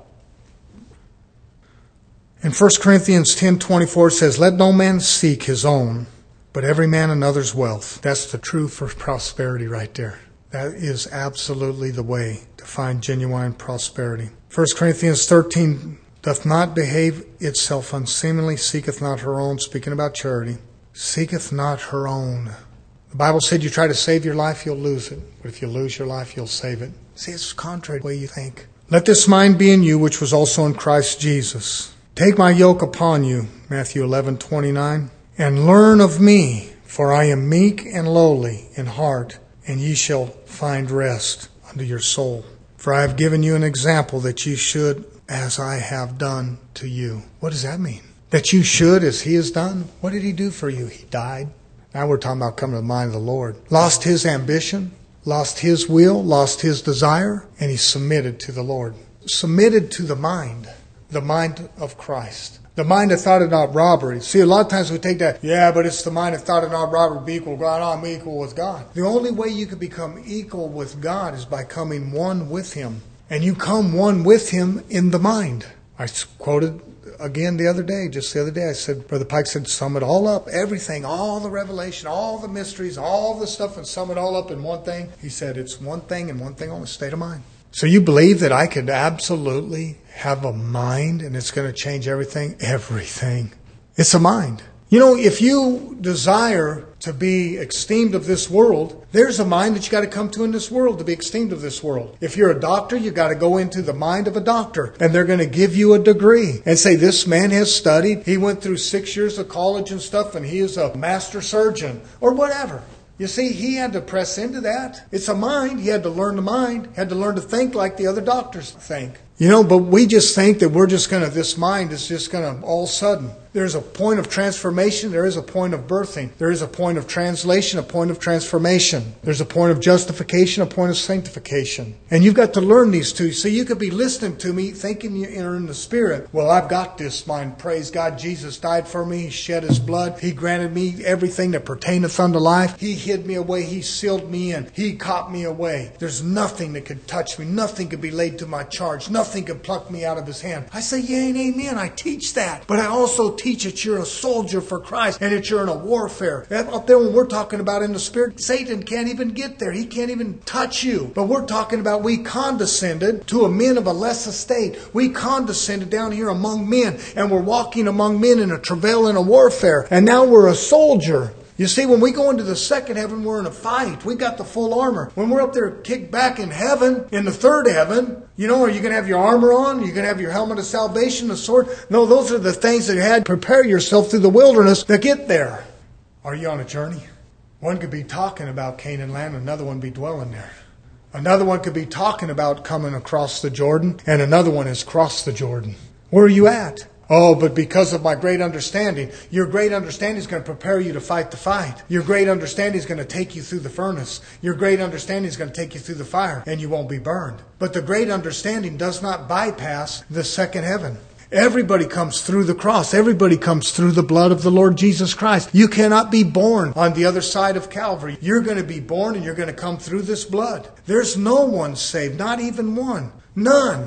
In First Corinthians ten twenty-four it says, let no man seek his own, but every man another's wealth. That's the truth for prosperity right there. That is absolutely the way to find genuine prosperity. First Corinthians thirteen doth not behave itself unseemly, seeketh not her own, speaking about charity, seeketh not her own. The Bible said you try to save your life, you'll lose it. But if you lose your life, you'll save it. See, it's contrary to the way you think. Let this mind be in you, which was also in Christ Jesus. Take my yoke upon you, Matthew eleven twenty-nine, and learn of me, for I am meek and lowly in heart, and ye shall find rest unto your soul. For I have given you an example that ye should, as I have done to you. What does that mean? That you should as he has done? What did he do for you? He died. Now we're talking about coming to the mind of the Lord. Lost his ambition, lost his will, lost his desire, and he submitted to the Lord. Submitted to the mind, the mind of Christ. The mind that thought it not robbery. See, a lot of times we take that, yeah, but it's the mind that thought it not robbery, be equal with God. I'm equal with God. The only way you can become equal with God is by coming one with him. And you come one with him in the mind. I quoted again the other day, just the other day, I said, Brother Pike said, sum it all up, everything, all the revelation, all the mysteries, all the stuff, and sum it all up in one thing. He said, it's one thing and one thing only, state of mind. So you believe that I could absolutely have a mind and it's going to change everything? Everything. It's a mind. You know, if you desire to be esteemed of this world, there's a mind that you got to come to in this world to be esteemed of this world. If you're a doctor, you got to go into the mind of a doctor, and they're going to give you a degree and say, this man has studied. He went through six years of college and stuff, and he is a master surgeon or whatever. You see, he had to press into that. It's a mind. He had to learn the mind, had to learn to think like the other doctors think. You know, but we just think that we're just going to, this mind is just going to all of a sudden. There's a point of transformation. There is a point of birthing. There is a point of translation, a point of transformation. There's a point of justification, a point of sanctification. And you've got to learn these two. So you could be listening to me thinking you're in the Spirit. Well, I've got this mind. Praise God. Jesus died for me. He shed his blood. He granted me everything that pertaineth unto life. He hid me away. He sealed me in. He caught me away. There's nothing that could touch me. Nothing could be laid to my charge. Nothing could pluck me out of his hand. I say, yea and amen. I teach that. But I also teach that you're a soldier for Christ and that you're in a warfare. Up there when we're talking about in the Spirit, Satan can't even get there. He can't even touch you. But we're talking about we condescended to a men of a less estate. We condescended down here among men, and we're walking among men in a travail and a warfare. And now we're a soldier. You see, when we go into the second heaven, we're in a fight. We got the full armor. When we're up there kicked back in heaven, in the third heaven, you know, are you going to have your armor on? Are you going to have your helmet of salvation, the sword? No, those are the things that you had to prepare yourself through the wilderness to get there. Are you on a journey? One could be talking about Canaan land, another one be dwelling there. Another one could be talking about coming across the Jordan, and another one has crossed the Jordan. Where are you at? Oh, but because of my great understanding, your great understanding is going to prepare you to fight the fight. Your great understanding is going to take you through the furnace. Your great understanding is going to take you through the fire, and you won't be burned. But the great understanding does not bypass the second heaven. Everybody comes through the cross. Everybody comes through the blood of the Lord Jesus Christ. You cannot be born on the other side of Calvary. You're going to be born and you're going to come through this blood. There's no one saved, not even one. None.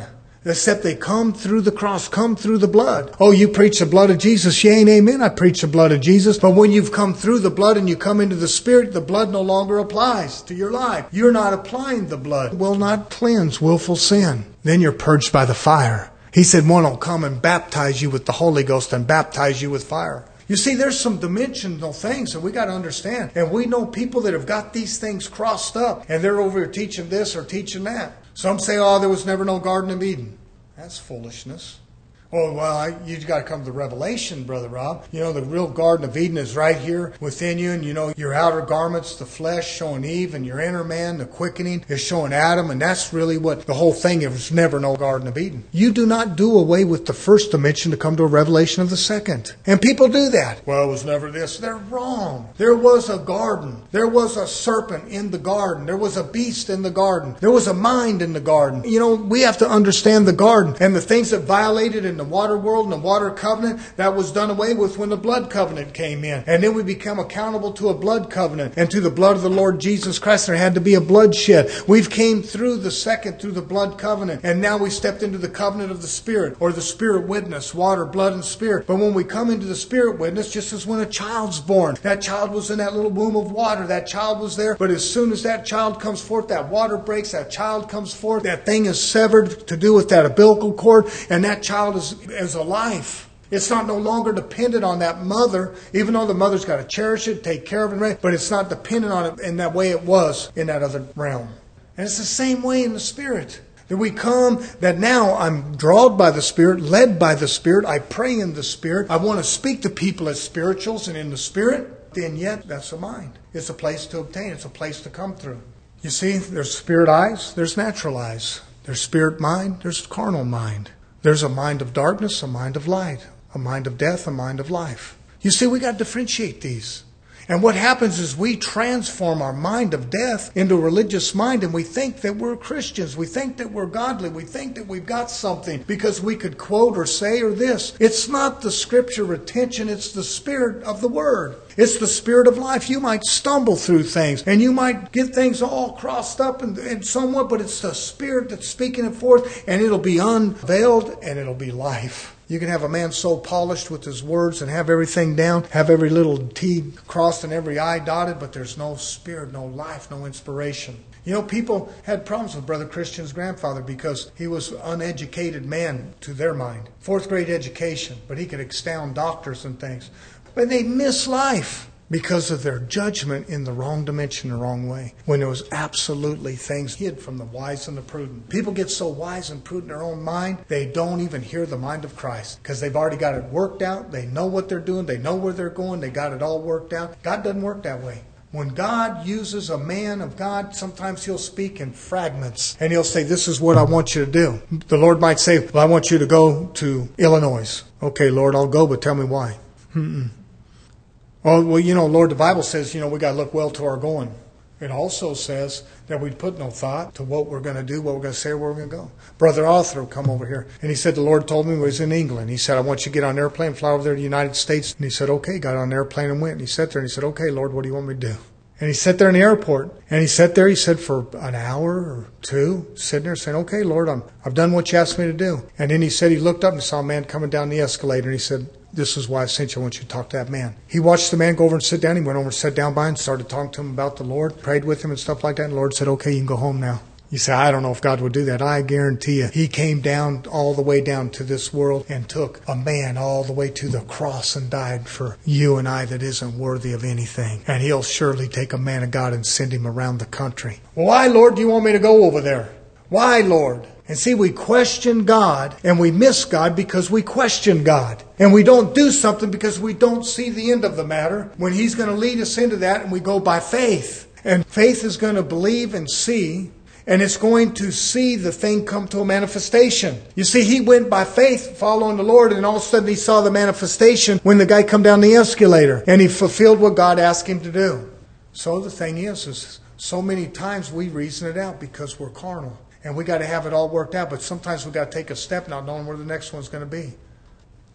Except they come through the cross, come through the blood. Oh, you preach the blood of Jesus. You ain't amen. I preach the blood of Jesus. But when you've come through the blood and you come into the Spirit, the blood no longer applies to your life. You're not applying the blood. It will not cleanse willful sin. Then you're purged by the fire. He said one will come and baptize you with the Holy Ghost and baptize you with fire. You see, there's some dimensional things that we got to understand. And we know people that have got these things crossed up. And they're over here teaching this or teaching that. Some say, oh, there was never no Garden of Eden. That's foolishness. Oh, well, I, you got to come to the revelation, Brother Rob. You know, the real Garden of Eden is right here within you. And, you know, your outer garments, the flesh showing Eve, and your inner man, the quickening, is showing Adam. And that's really what the whole thing is. There's never no Garden of Eden. You do not do away with the first dimension to come to a revelation of the second. And people do that. Well, it was never this. They're wrong. There was a garden. There was a serpent in the garden. There was a beast in the garden. There was a mind in the garden. You know, we have to understand the garden and the things that violated in the water world and the water covenant. That was done away with when the blood covenant came in. And then we become accountable to a blood covenant and to the blood of the Lord Jesus Christ. There had to be a bloodshed. We've came through the second, through the blood covenant. And now we stepped into the covenant of the Spirit, or the Spirit witness, water, blood, and Spirit. But when we come into the Spirit witness, just as when a child's born, that child was in that little womb of water. That child was there. But as soon as that child comes forth, that water breaks, that child comes forth, that thing is severed to do with that umbilical cord, and that child is as a life. It's not no longer dependent on that mother, even though the mother's got to cherish it, take care of it, but it's not dependent on it in that way it was in that other realm. And it's the same way in the Spirit. That we come, that now I'm drawn by the Spirit, led by the Spirit, I pray in the Spirit, I want to speak to people as spirituals and in the Spirit, then yet that's a mind. It's a place to obtain, it's a place to come through. You see, there's spirit eyes, there's natural eyes. There's spirit mind, there's carnal mind. There's a mind of darkness, a mind of light, a mind of death, a mind of life. You see, we got to differentiate these. And what happens is we transform our mind of death into a religious mind, and we think that we're Christians. We think that we're godly. We think that we've got something because we could quote or say or this. It's not the Scripture retention. It's the Spirit of the Word. It's the Spirit of life. You might stumble through things and you might get things all crossed up and, and somewhat, but it's the Spirit that's speaking it forth, and it'll be unveiled and it'll be life. You can have a man so polished with his words and have everything down, have every little T crossed and every I dotted, but there's no spirit, no life, no inspiration. You know, people had problems with Brother Christian's grandfather because he was an uneducated man to their mind. Fourth grade education, but he could expound doctors and things. But they miss life because of their judgment in the wrong dimension, the wrong way, when there was absolutely things hid from the wise and the prudent. People get so wise and prudent in their own mind, they don't even hear the mind of Christ because they've already got it worked out. They know what they're doing. They know where they're going. They got it all worked out. God doesn't work that way. When God uses a man of God, sometimes He'll speak in fragments and He'll say, this is what I want you to do. The Lord might say, well, I want you to go to Illinois. Okay, Lord, I'll go, but tell me why. Mm-mm. Oh, well, you know, Lord, the Bible says, you know, we got to look well to our going. It also says that we put no thought to what we're going to do, what we're going to say, where we're going to go. Brother Arthur come over here, and he said the Lord told me he was in England. He said, I want you to get on an airplane, fly over there to the United States. And he said, okay, got on an airplane and went. And he sat there and he said, okay, Lord, what do you want me to do? And he sat there in the airport, and he sat there, he said, for an hour or two, sitting there saying, okay, Lord, I'm, I've done what you asked me to do. And then he said he looked up and saw a man coming down the escalator, and he said, this is why I sent you. I want you to talk to that man. He watched the man go over and sit down. He went over and sat down by him and started talking to him about the Lord, prayed with him and stuff like that. And the Lord said, okay, you can go home now. You say, I don't know if God would do that. I guarantee you, He came down all the way down to this world and took a man all the way to the cross and died for you and I that isn't worthy of anything. And He'll surely take a man of God and send him around the country. Well, why, Lord, do you want me to go over there? Why, Lord? And see, we question God and we miss God because we question God. And we don't do something because we don't see the end of the matter when He's going to lead us into that, and we go by faith. And faith is going to believe and see, and it's going to see the thing come to a manifestation. You see, he went by faith following the Lord, and all of a sudden he saw the manifestation when the guy come down the escalator, and he fulfilled what God asked him to do. So the thing is, is so many times we reason it out because we're carnal. And we got to have it all worked out. But sometimes we got to take a step not knowing where the next one's going to be.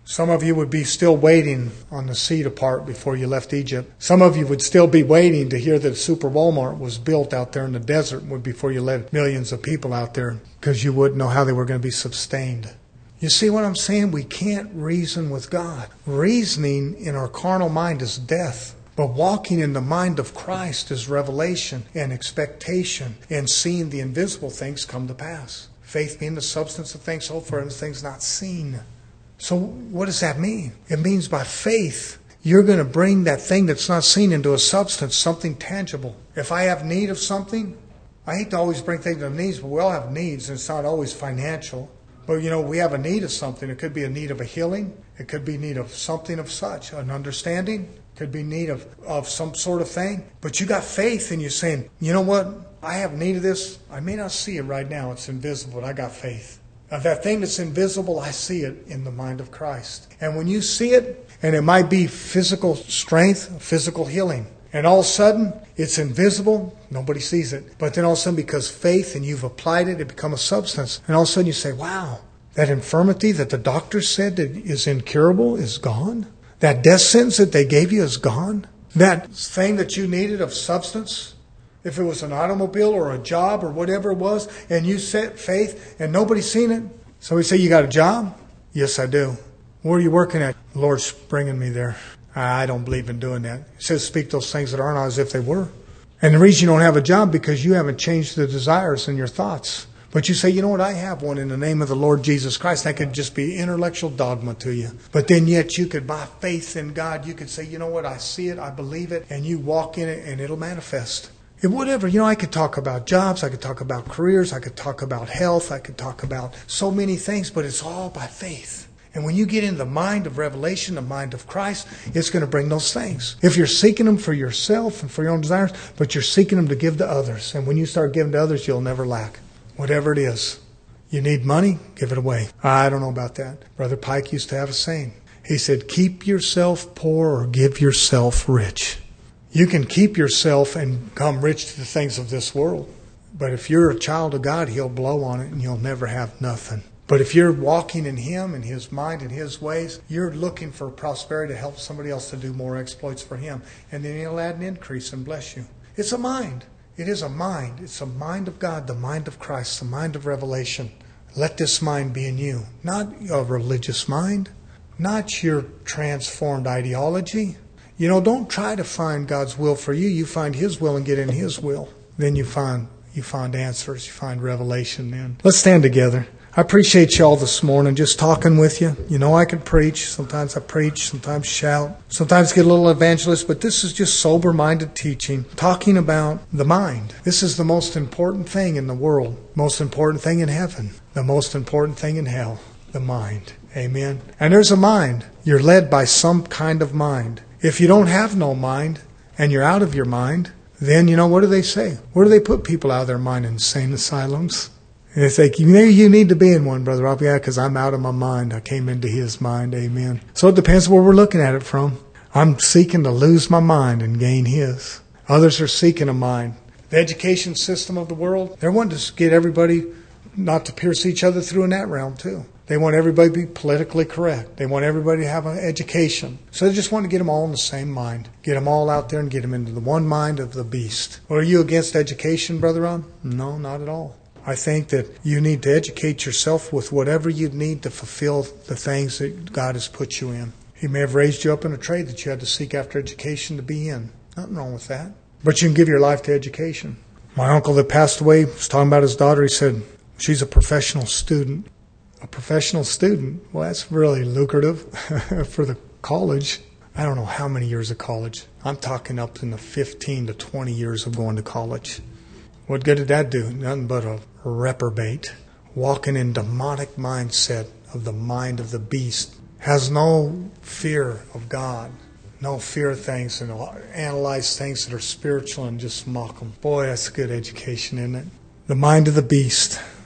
Some of you would be still waiting on the sea to part before you left Egypt. Some of you would still be waiting to hear that Super Walmart was built out there in the desert before you led millions of people out there, because you wouldn't know how they were going to be sustained. You see what I'm saying? We can't reason with God. Reasoning in our carnal mind is death. But walking in the mind of Christ is revelation and expectation and seeing the invisible things come to pass. Faith being the substance of things hoped for and things not seen. So what does that mean? It means by faith, you're going to bring that thing that's not seen into a substance, something tangible. If I have need of something, I hate to always bring things to needs, but we all have needs, and it's not always financial. But, you know, we have a need of something. It could be a need of a healing. It could be need of something of such, an understanding. It could be need of, of some sort of thing. But you got faith, and you're saying, you know what? I have need of this. I may not see it right now. It's invisible, but I got faith. Of that thing that's invisible, I see it in the mind of Christ. And when you see it, and it might be physical strength, physical healing, and all of a sudden, it's invisible, nobody sees it. But then all of a sudden, because faith and you've applied it, it becomes a substance. And all of a sudden you say, wow, that infirmity that the doctor said that is incurable is gone. That death sentence that they gave you is gone. That thing that you needed of substance, if it was an automobile or a job or whatever it was, and you set faith and nobody's seen it. So we say, you got a job? Yes, I do. Where are you working at? The Lord's bringing me there. I don't believe in doing that. He says, speak those things that aren't as if they were. And the reason you don't have a job, because you haven't changed the desires in your thoughts. But you say, you know what, I have one in the name of the Lord Jesus Christ. That could just be intellectual dogma to you. But then yet you could, by faith in God, you could say, you know what, I see it, I believe it, and you walk in it and it'll manifest. And whatever, you know, I could talk about jobs, I could talk about careers, I could talk about health, I could talk about so many things, but it's all by faith. And when you get in the mind of revelation, the mind of Christ, it's going to bring those things. If you're seeking them for yourself and for your own desires, but you're seeking them to give to others. And when you start giving to others, you'll never lack. Whatever it is. You need money? Give it away. I don't know about that. Brother Pike used to have a saying. He said, keep yourself poor or give yourself rich. You can keep yourself and become rich to the things of this world. But if you're a child of God, He'll blow on it and you'll never have nothing. But if you're walking in Him and His mind and His ways, you're looking for prosperity to help somebody else to do more exploits for Him. And then He'll add an increase and bless you. It's a mind. It is a mind. It's a mind of God, the mind of Christ, the mind of revelation. Let this mind be in you. Not a religious mind. Not your transformed ideology. You know, don't try to find God's will for you. You find His will and get in His will. Then you find you find answers. You find revelation then. Let's stand together. I appreciate y'all this morning, just talking with you. You know I can preach. Sometimes I preach, sometimes shout, sometimes get a little evangelist, but this is just sober-minded teaching, talking about the mind. This is the most important thing in the world, most important thing in heaven, the most important thing in hell, the mind. Amen. And there's a mind. You're led by some kind of mind. If you don't have no mind and you're out of your mind, then, you know, what do they say? Where do they put people out of their mind? In insane asylums? And they say, maybe you need to be in one, Brother Rob. Yeah, because I'm out of my mind. I came into His mind. Amen. So it depends where we're looking at it from. I'm seeking to lose my mind and gain His. Others are seeking a mind. The education system of the world, they're wanting to get everybody not to pierce each other through in that realm too. They want everybody to be politically correct. They want everybody to have an education. So they just want to get them all in the same mind. Get them all out there and get them into the one mind of the beast. Well, are you against education, Brother Ron? No, not at all. I think that you need to educate yourself with whatever you need to fulfill the things that God has put you in. He may have raised you up in a trade that you had to seek after education to be in. Nothing wrong with that. But you can give your life to education. My uncle that passed away was talking about his daughter. He said, she's a professional student. A professional student? Well, that's really lucrative for the college. I don't know how many years of college. I'm talking up in the fifteen to twenty years of going to college. What good did that do? Nothing but a reprobate. Walking in demonic mindset of the mind of the beast. Has no fear of God. No fear of things and analyze things that are spiritual and just mock them. Boy, that's good education, isn't it? The mind of the beast.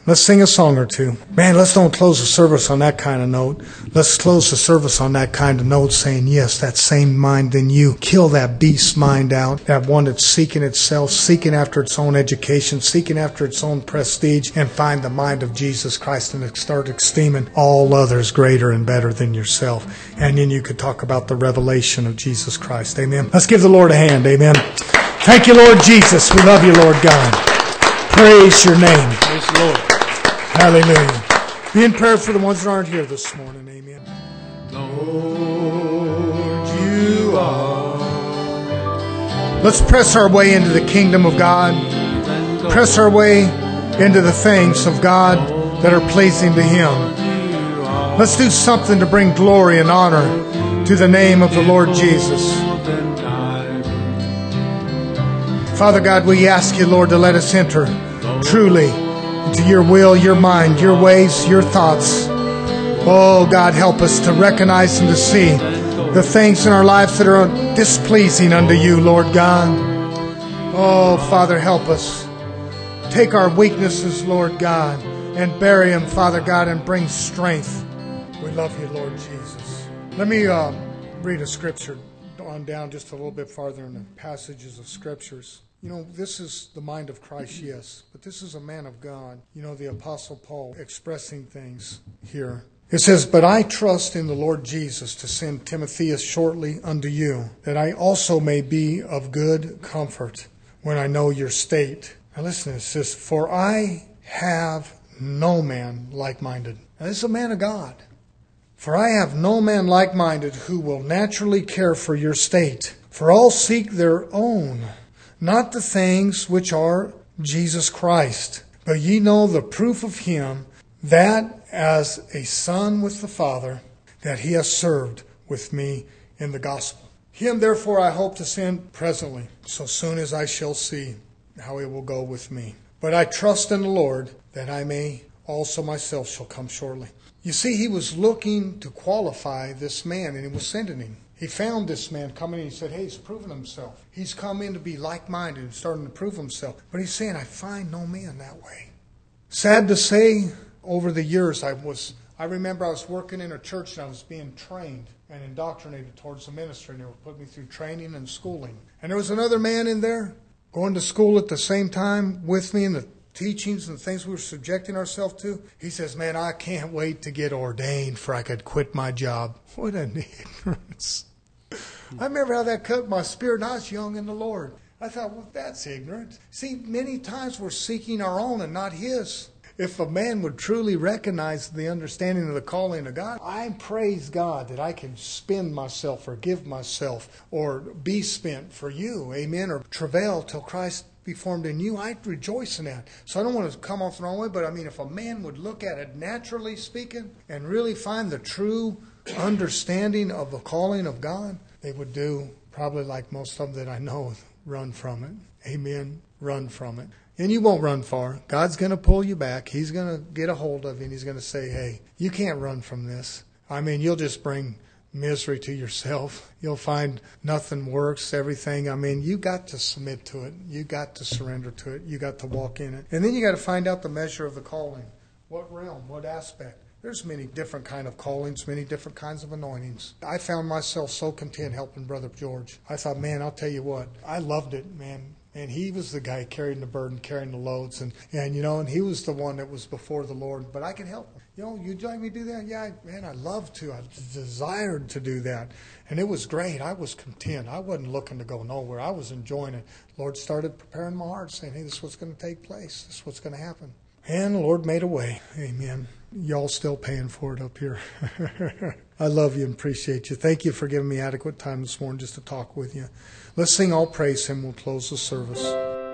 Let's sing a song or two. Man, let's don't close the service on that kind of note. Let's close the service on that kind of note saying, yes, that same mind in you. Kill that beast mind out, that one that's seeking itself, seeking after its own education, seeking after its own prestige, and find the mind of Jesus Christ and start esteeming all others greater and better than yourself. And then you could talk about the revelation of Jesus Christ. Amen. Let's give the Lord a hand. Amen. Thank you, Lord Jesus. We love you, Lord God. Praise your name. Praise the Lord. Hallelujah. Be in prayer for the ones that aren't here this morning. Amen. Lord, you are. Let's press our way into the kingdom of God. Press our way into the things of God that are pleasing to Him. Let's do something to bring glory and honor to the name of the Lord Jesus. Father God, we ask you, Lord, to let us enter truly into your will, your mind, your ways, your thoughts. Oh, God, help us to recognize and to see the things in our lives that are displeasing unto you, Lord God. Oh, Father, help us. Take our weaknesses, Lord God, and bury them, Father God, and bring strength. We love you, Lord Jesus. Let me uh, read a scripture on down just a little bit farther in the passages of scriptures. You know, this is the mind of Christ, yes, but this is a man of God. You know, the Apostle Paul expressing things here. It says, but I trust in the Lord Jesus to send Timotheus shortly unto you, that I also may be of good comfort when I know your state. Now listen, it says, for I have no man like-minded. Now this is a man of God. For I have no man like-minded who will naturally care for your state. For all seek their own, not the things which are Jesus Christ. But ye know the proof of him, that as a son with the Father, that he has served with me in the gospel. Him therefore I hope to send presently, so soon as I shall see how it will go with me. But I trust in the Lord, that I may also myself shall come shortly. You see, he was looking to qualify this man, and he was sending him. He found this man coming in. He said, hey, he's proven himself. He's come in to be like-minded and starting to prove himself. But he's saying, I find no man that way. Sad to say, over the years, I was, I remember I was working in a church and I was being trained and indoctrinated towards the ministry. And they would put me through training and schooling. And there was another man in there going to school at the same time with me in the teachings and things we were subjecting ourselves to. He says, man, I can't wait to get ordained for I could quit my job. What an ignorance. I remember how that cut my spirit, and I was young in the Lord. I thought, well, that's ignorant. See, many times we're seeking our own and not His. If a man would truly recognize the understanding of the calling of God, I praise God that I can spend myself or give myself or be spent for you, amen, or travail till Christ be formed in you. I rejoice in that. So I don't want to come off the wrong way, but I mean, if a man would look at it naturally speaking and really find the true understanding of the calling of God, they would do probably like most of them that I know, run from it. Amen. Run from it. And you won't run far. God's going to pull you back. He's going to get a hold of you and He's going to say, hey, you can't run from this. I mean, you'll just bring misery to yourself. You'll find nothing works, everything. I mean, you got to submit to it. You got to surrender to it. You got to walk in it. And then you got to find out the measure of the calling. What realm? What aspect? There's many different kind of callings, many different kinds of anointings. I found myself so content helping Brother George. I thought, man, I'll tell you what, I loved it, man. And he was the guy carrying the burden, carrying the loads. And, and you know, and he was the one that was before the Lord. But I could help him. You know, you'd like me to do that? Yeah, I, man, I love to. I desired to do that. And it was great. I was content. I wasn't looking to go nowhere. I was enjoying it. The Lord started preparing my heart, saying, hey, this is what's going to take place. This is what's going to happen. And the Lord made a way. Amen. Y'all still paying for it up here. I love you and appreciate you. Thank you for giving me adequate time this morning just to talk with you. Let's sing All Praise Him. We'll close the service.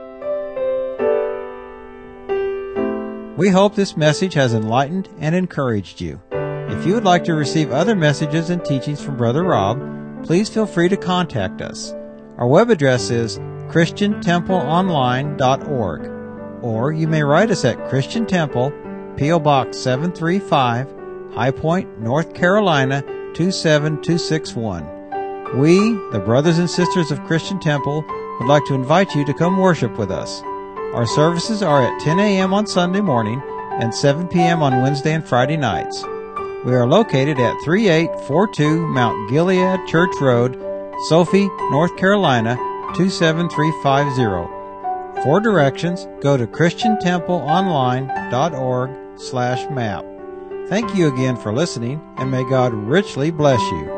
We hope this message has enlightened and encouraged you. If you would like to receive other messages and teachings from Brother Rob, please feel free to contact us. Our web address is christian temple online dot org, or you may write us at Christian Temple, P O Box seven three five, High Point, North Carolina two seven two six one. We, the brothers and sisters of Christian Temple, would like to invite you to come worship with us. Our services are at ten a.m. on Sunday morning and seven p.m. on Wednesday and Friday nights. We are located at thirty-eight forty-two Mount Gilead Church Road, Sophie, North Carolina, two seven three five zero. For directions, go to christian temple online dot org slash map. Thank you again for listening, and may God richly bless you.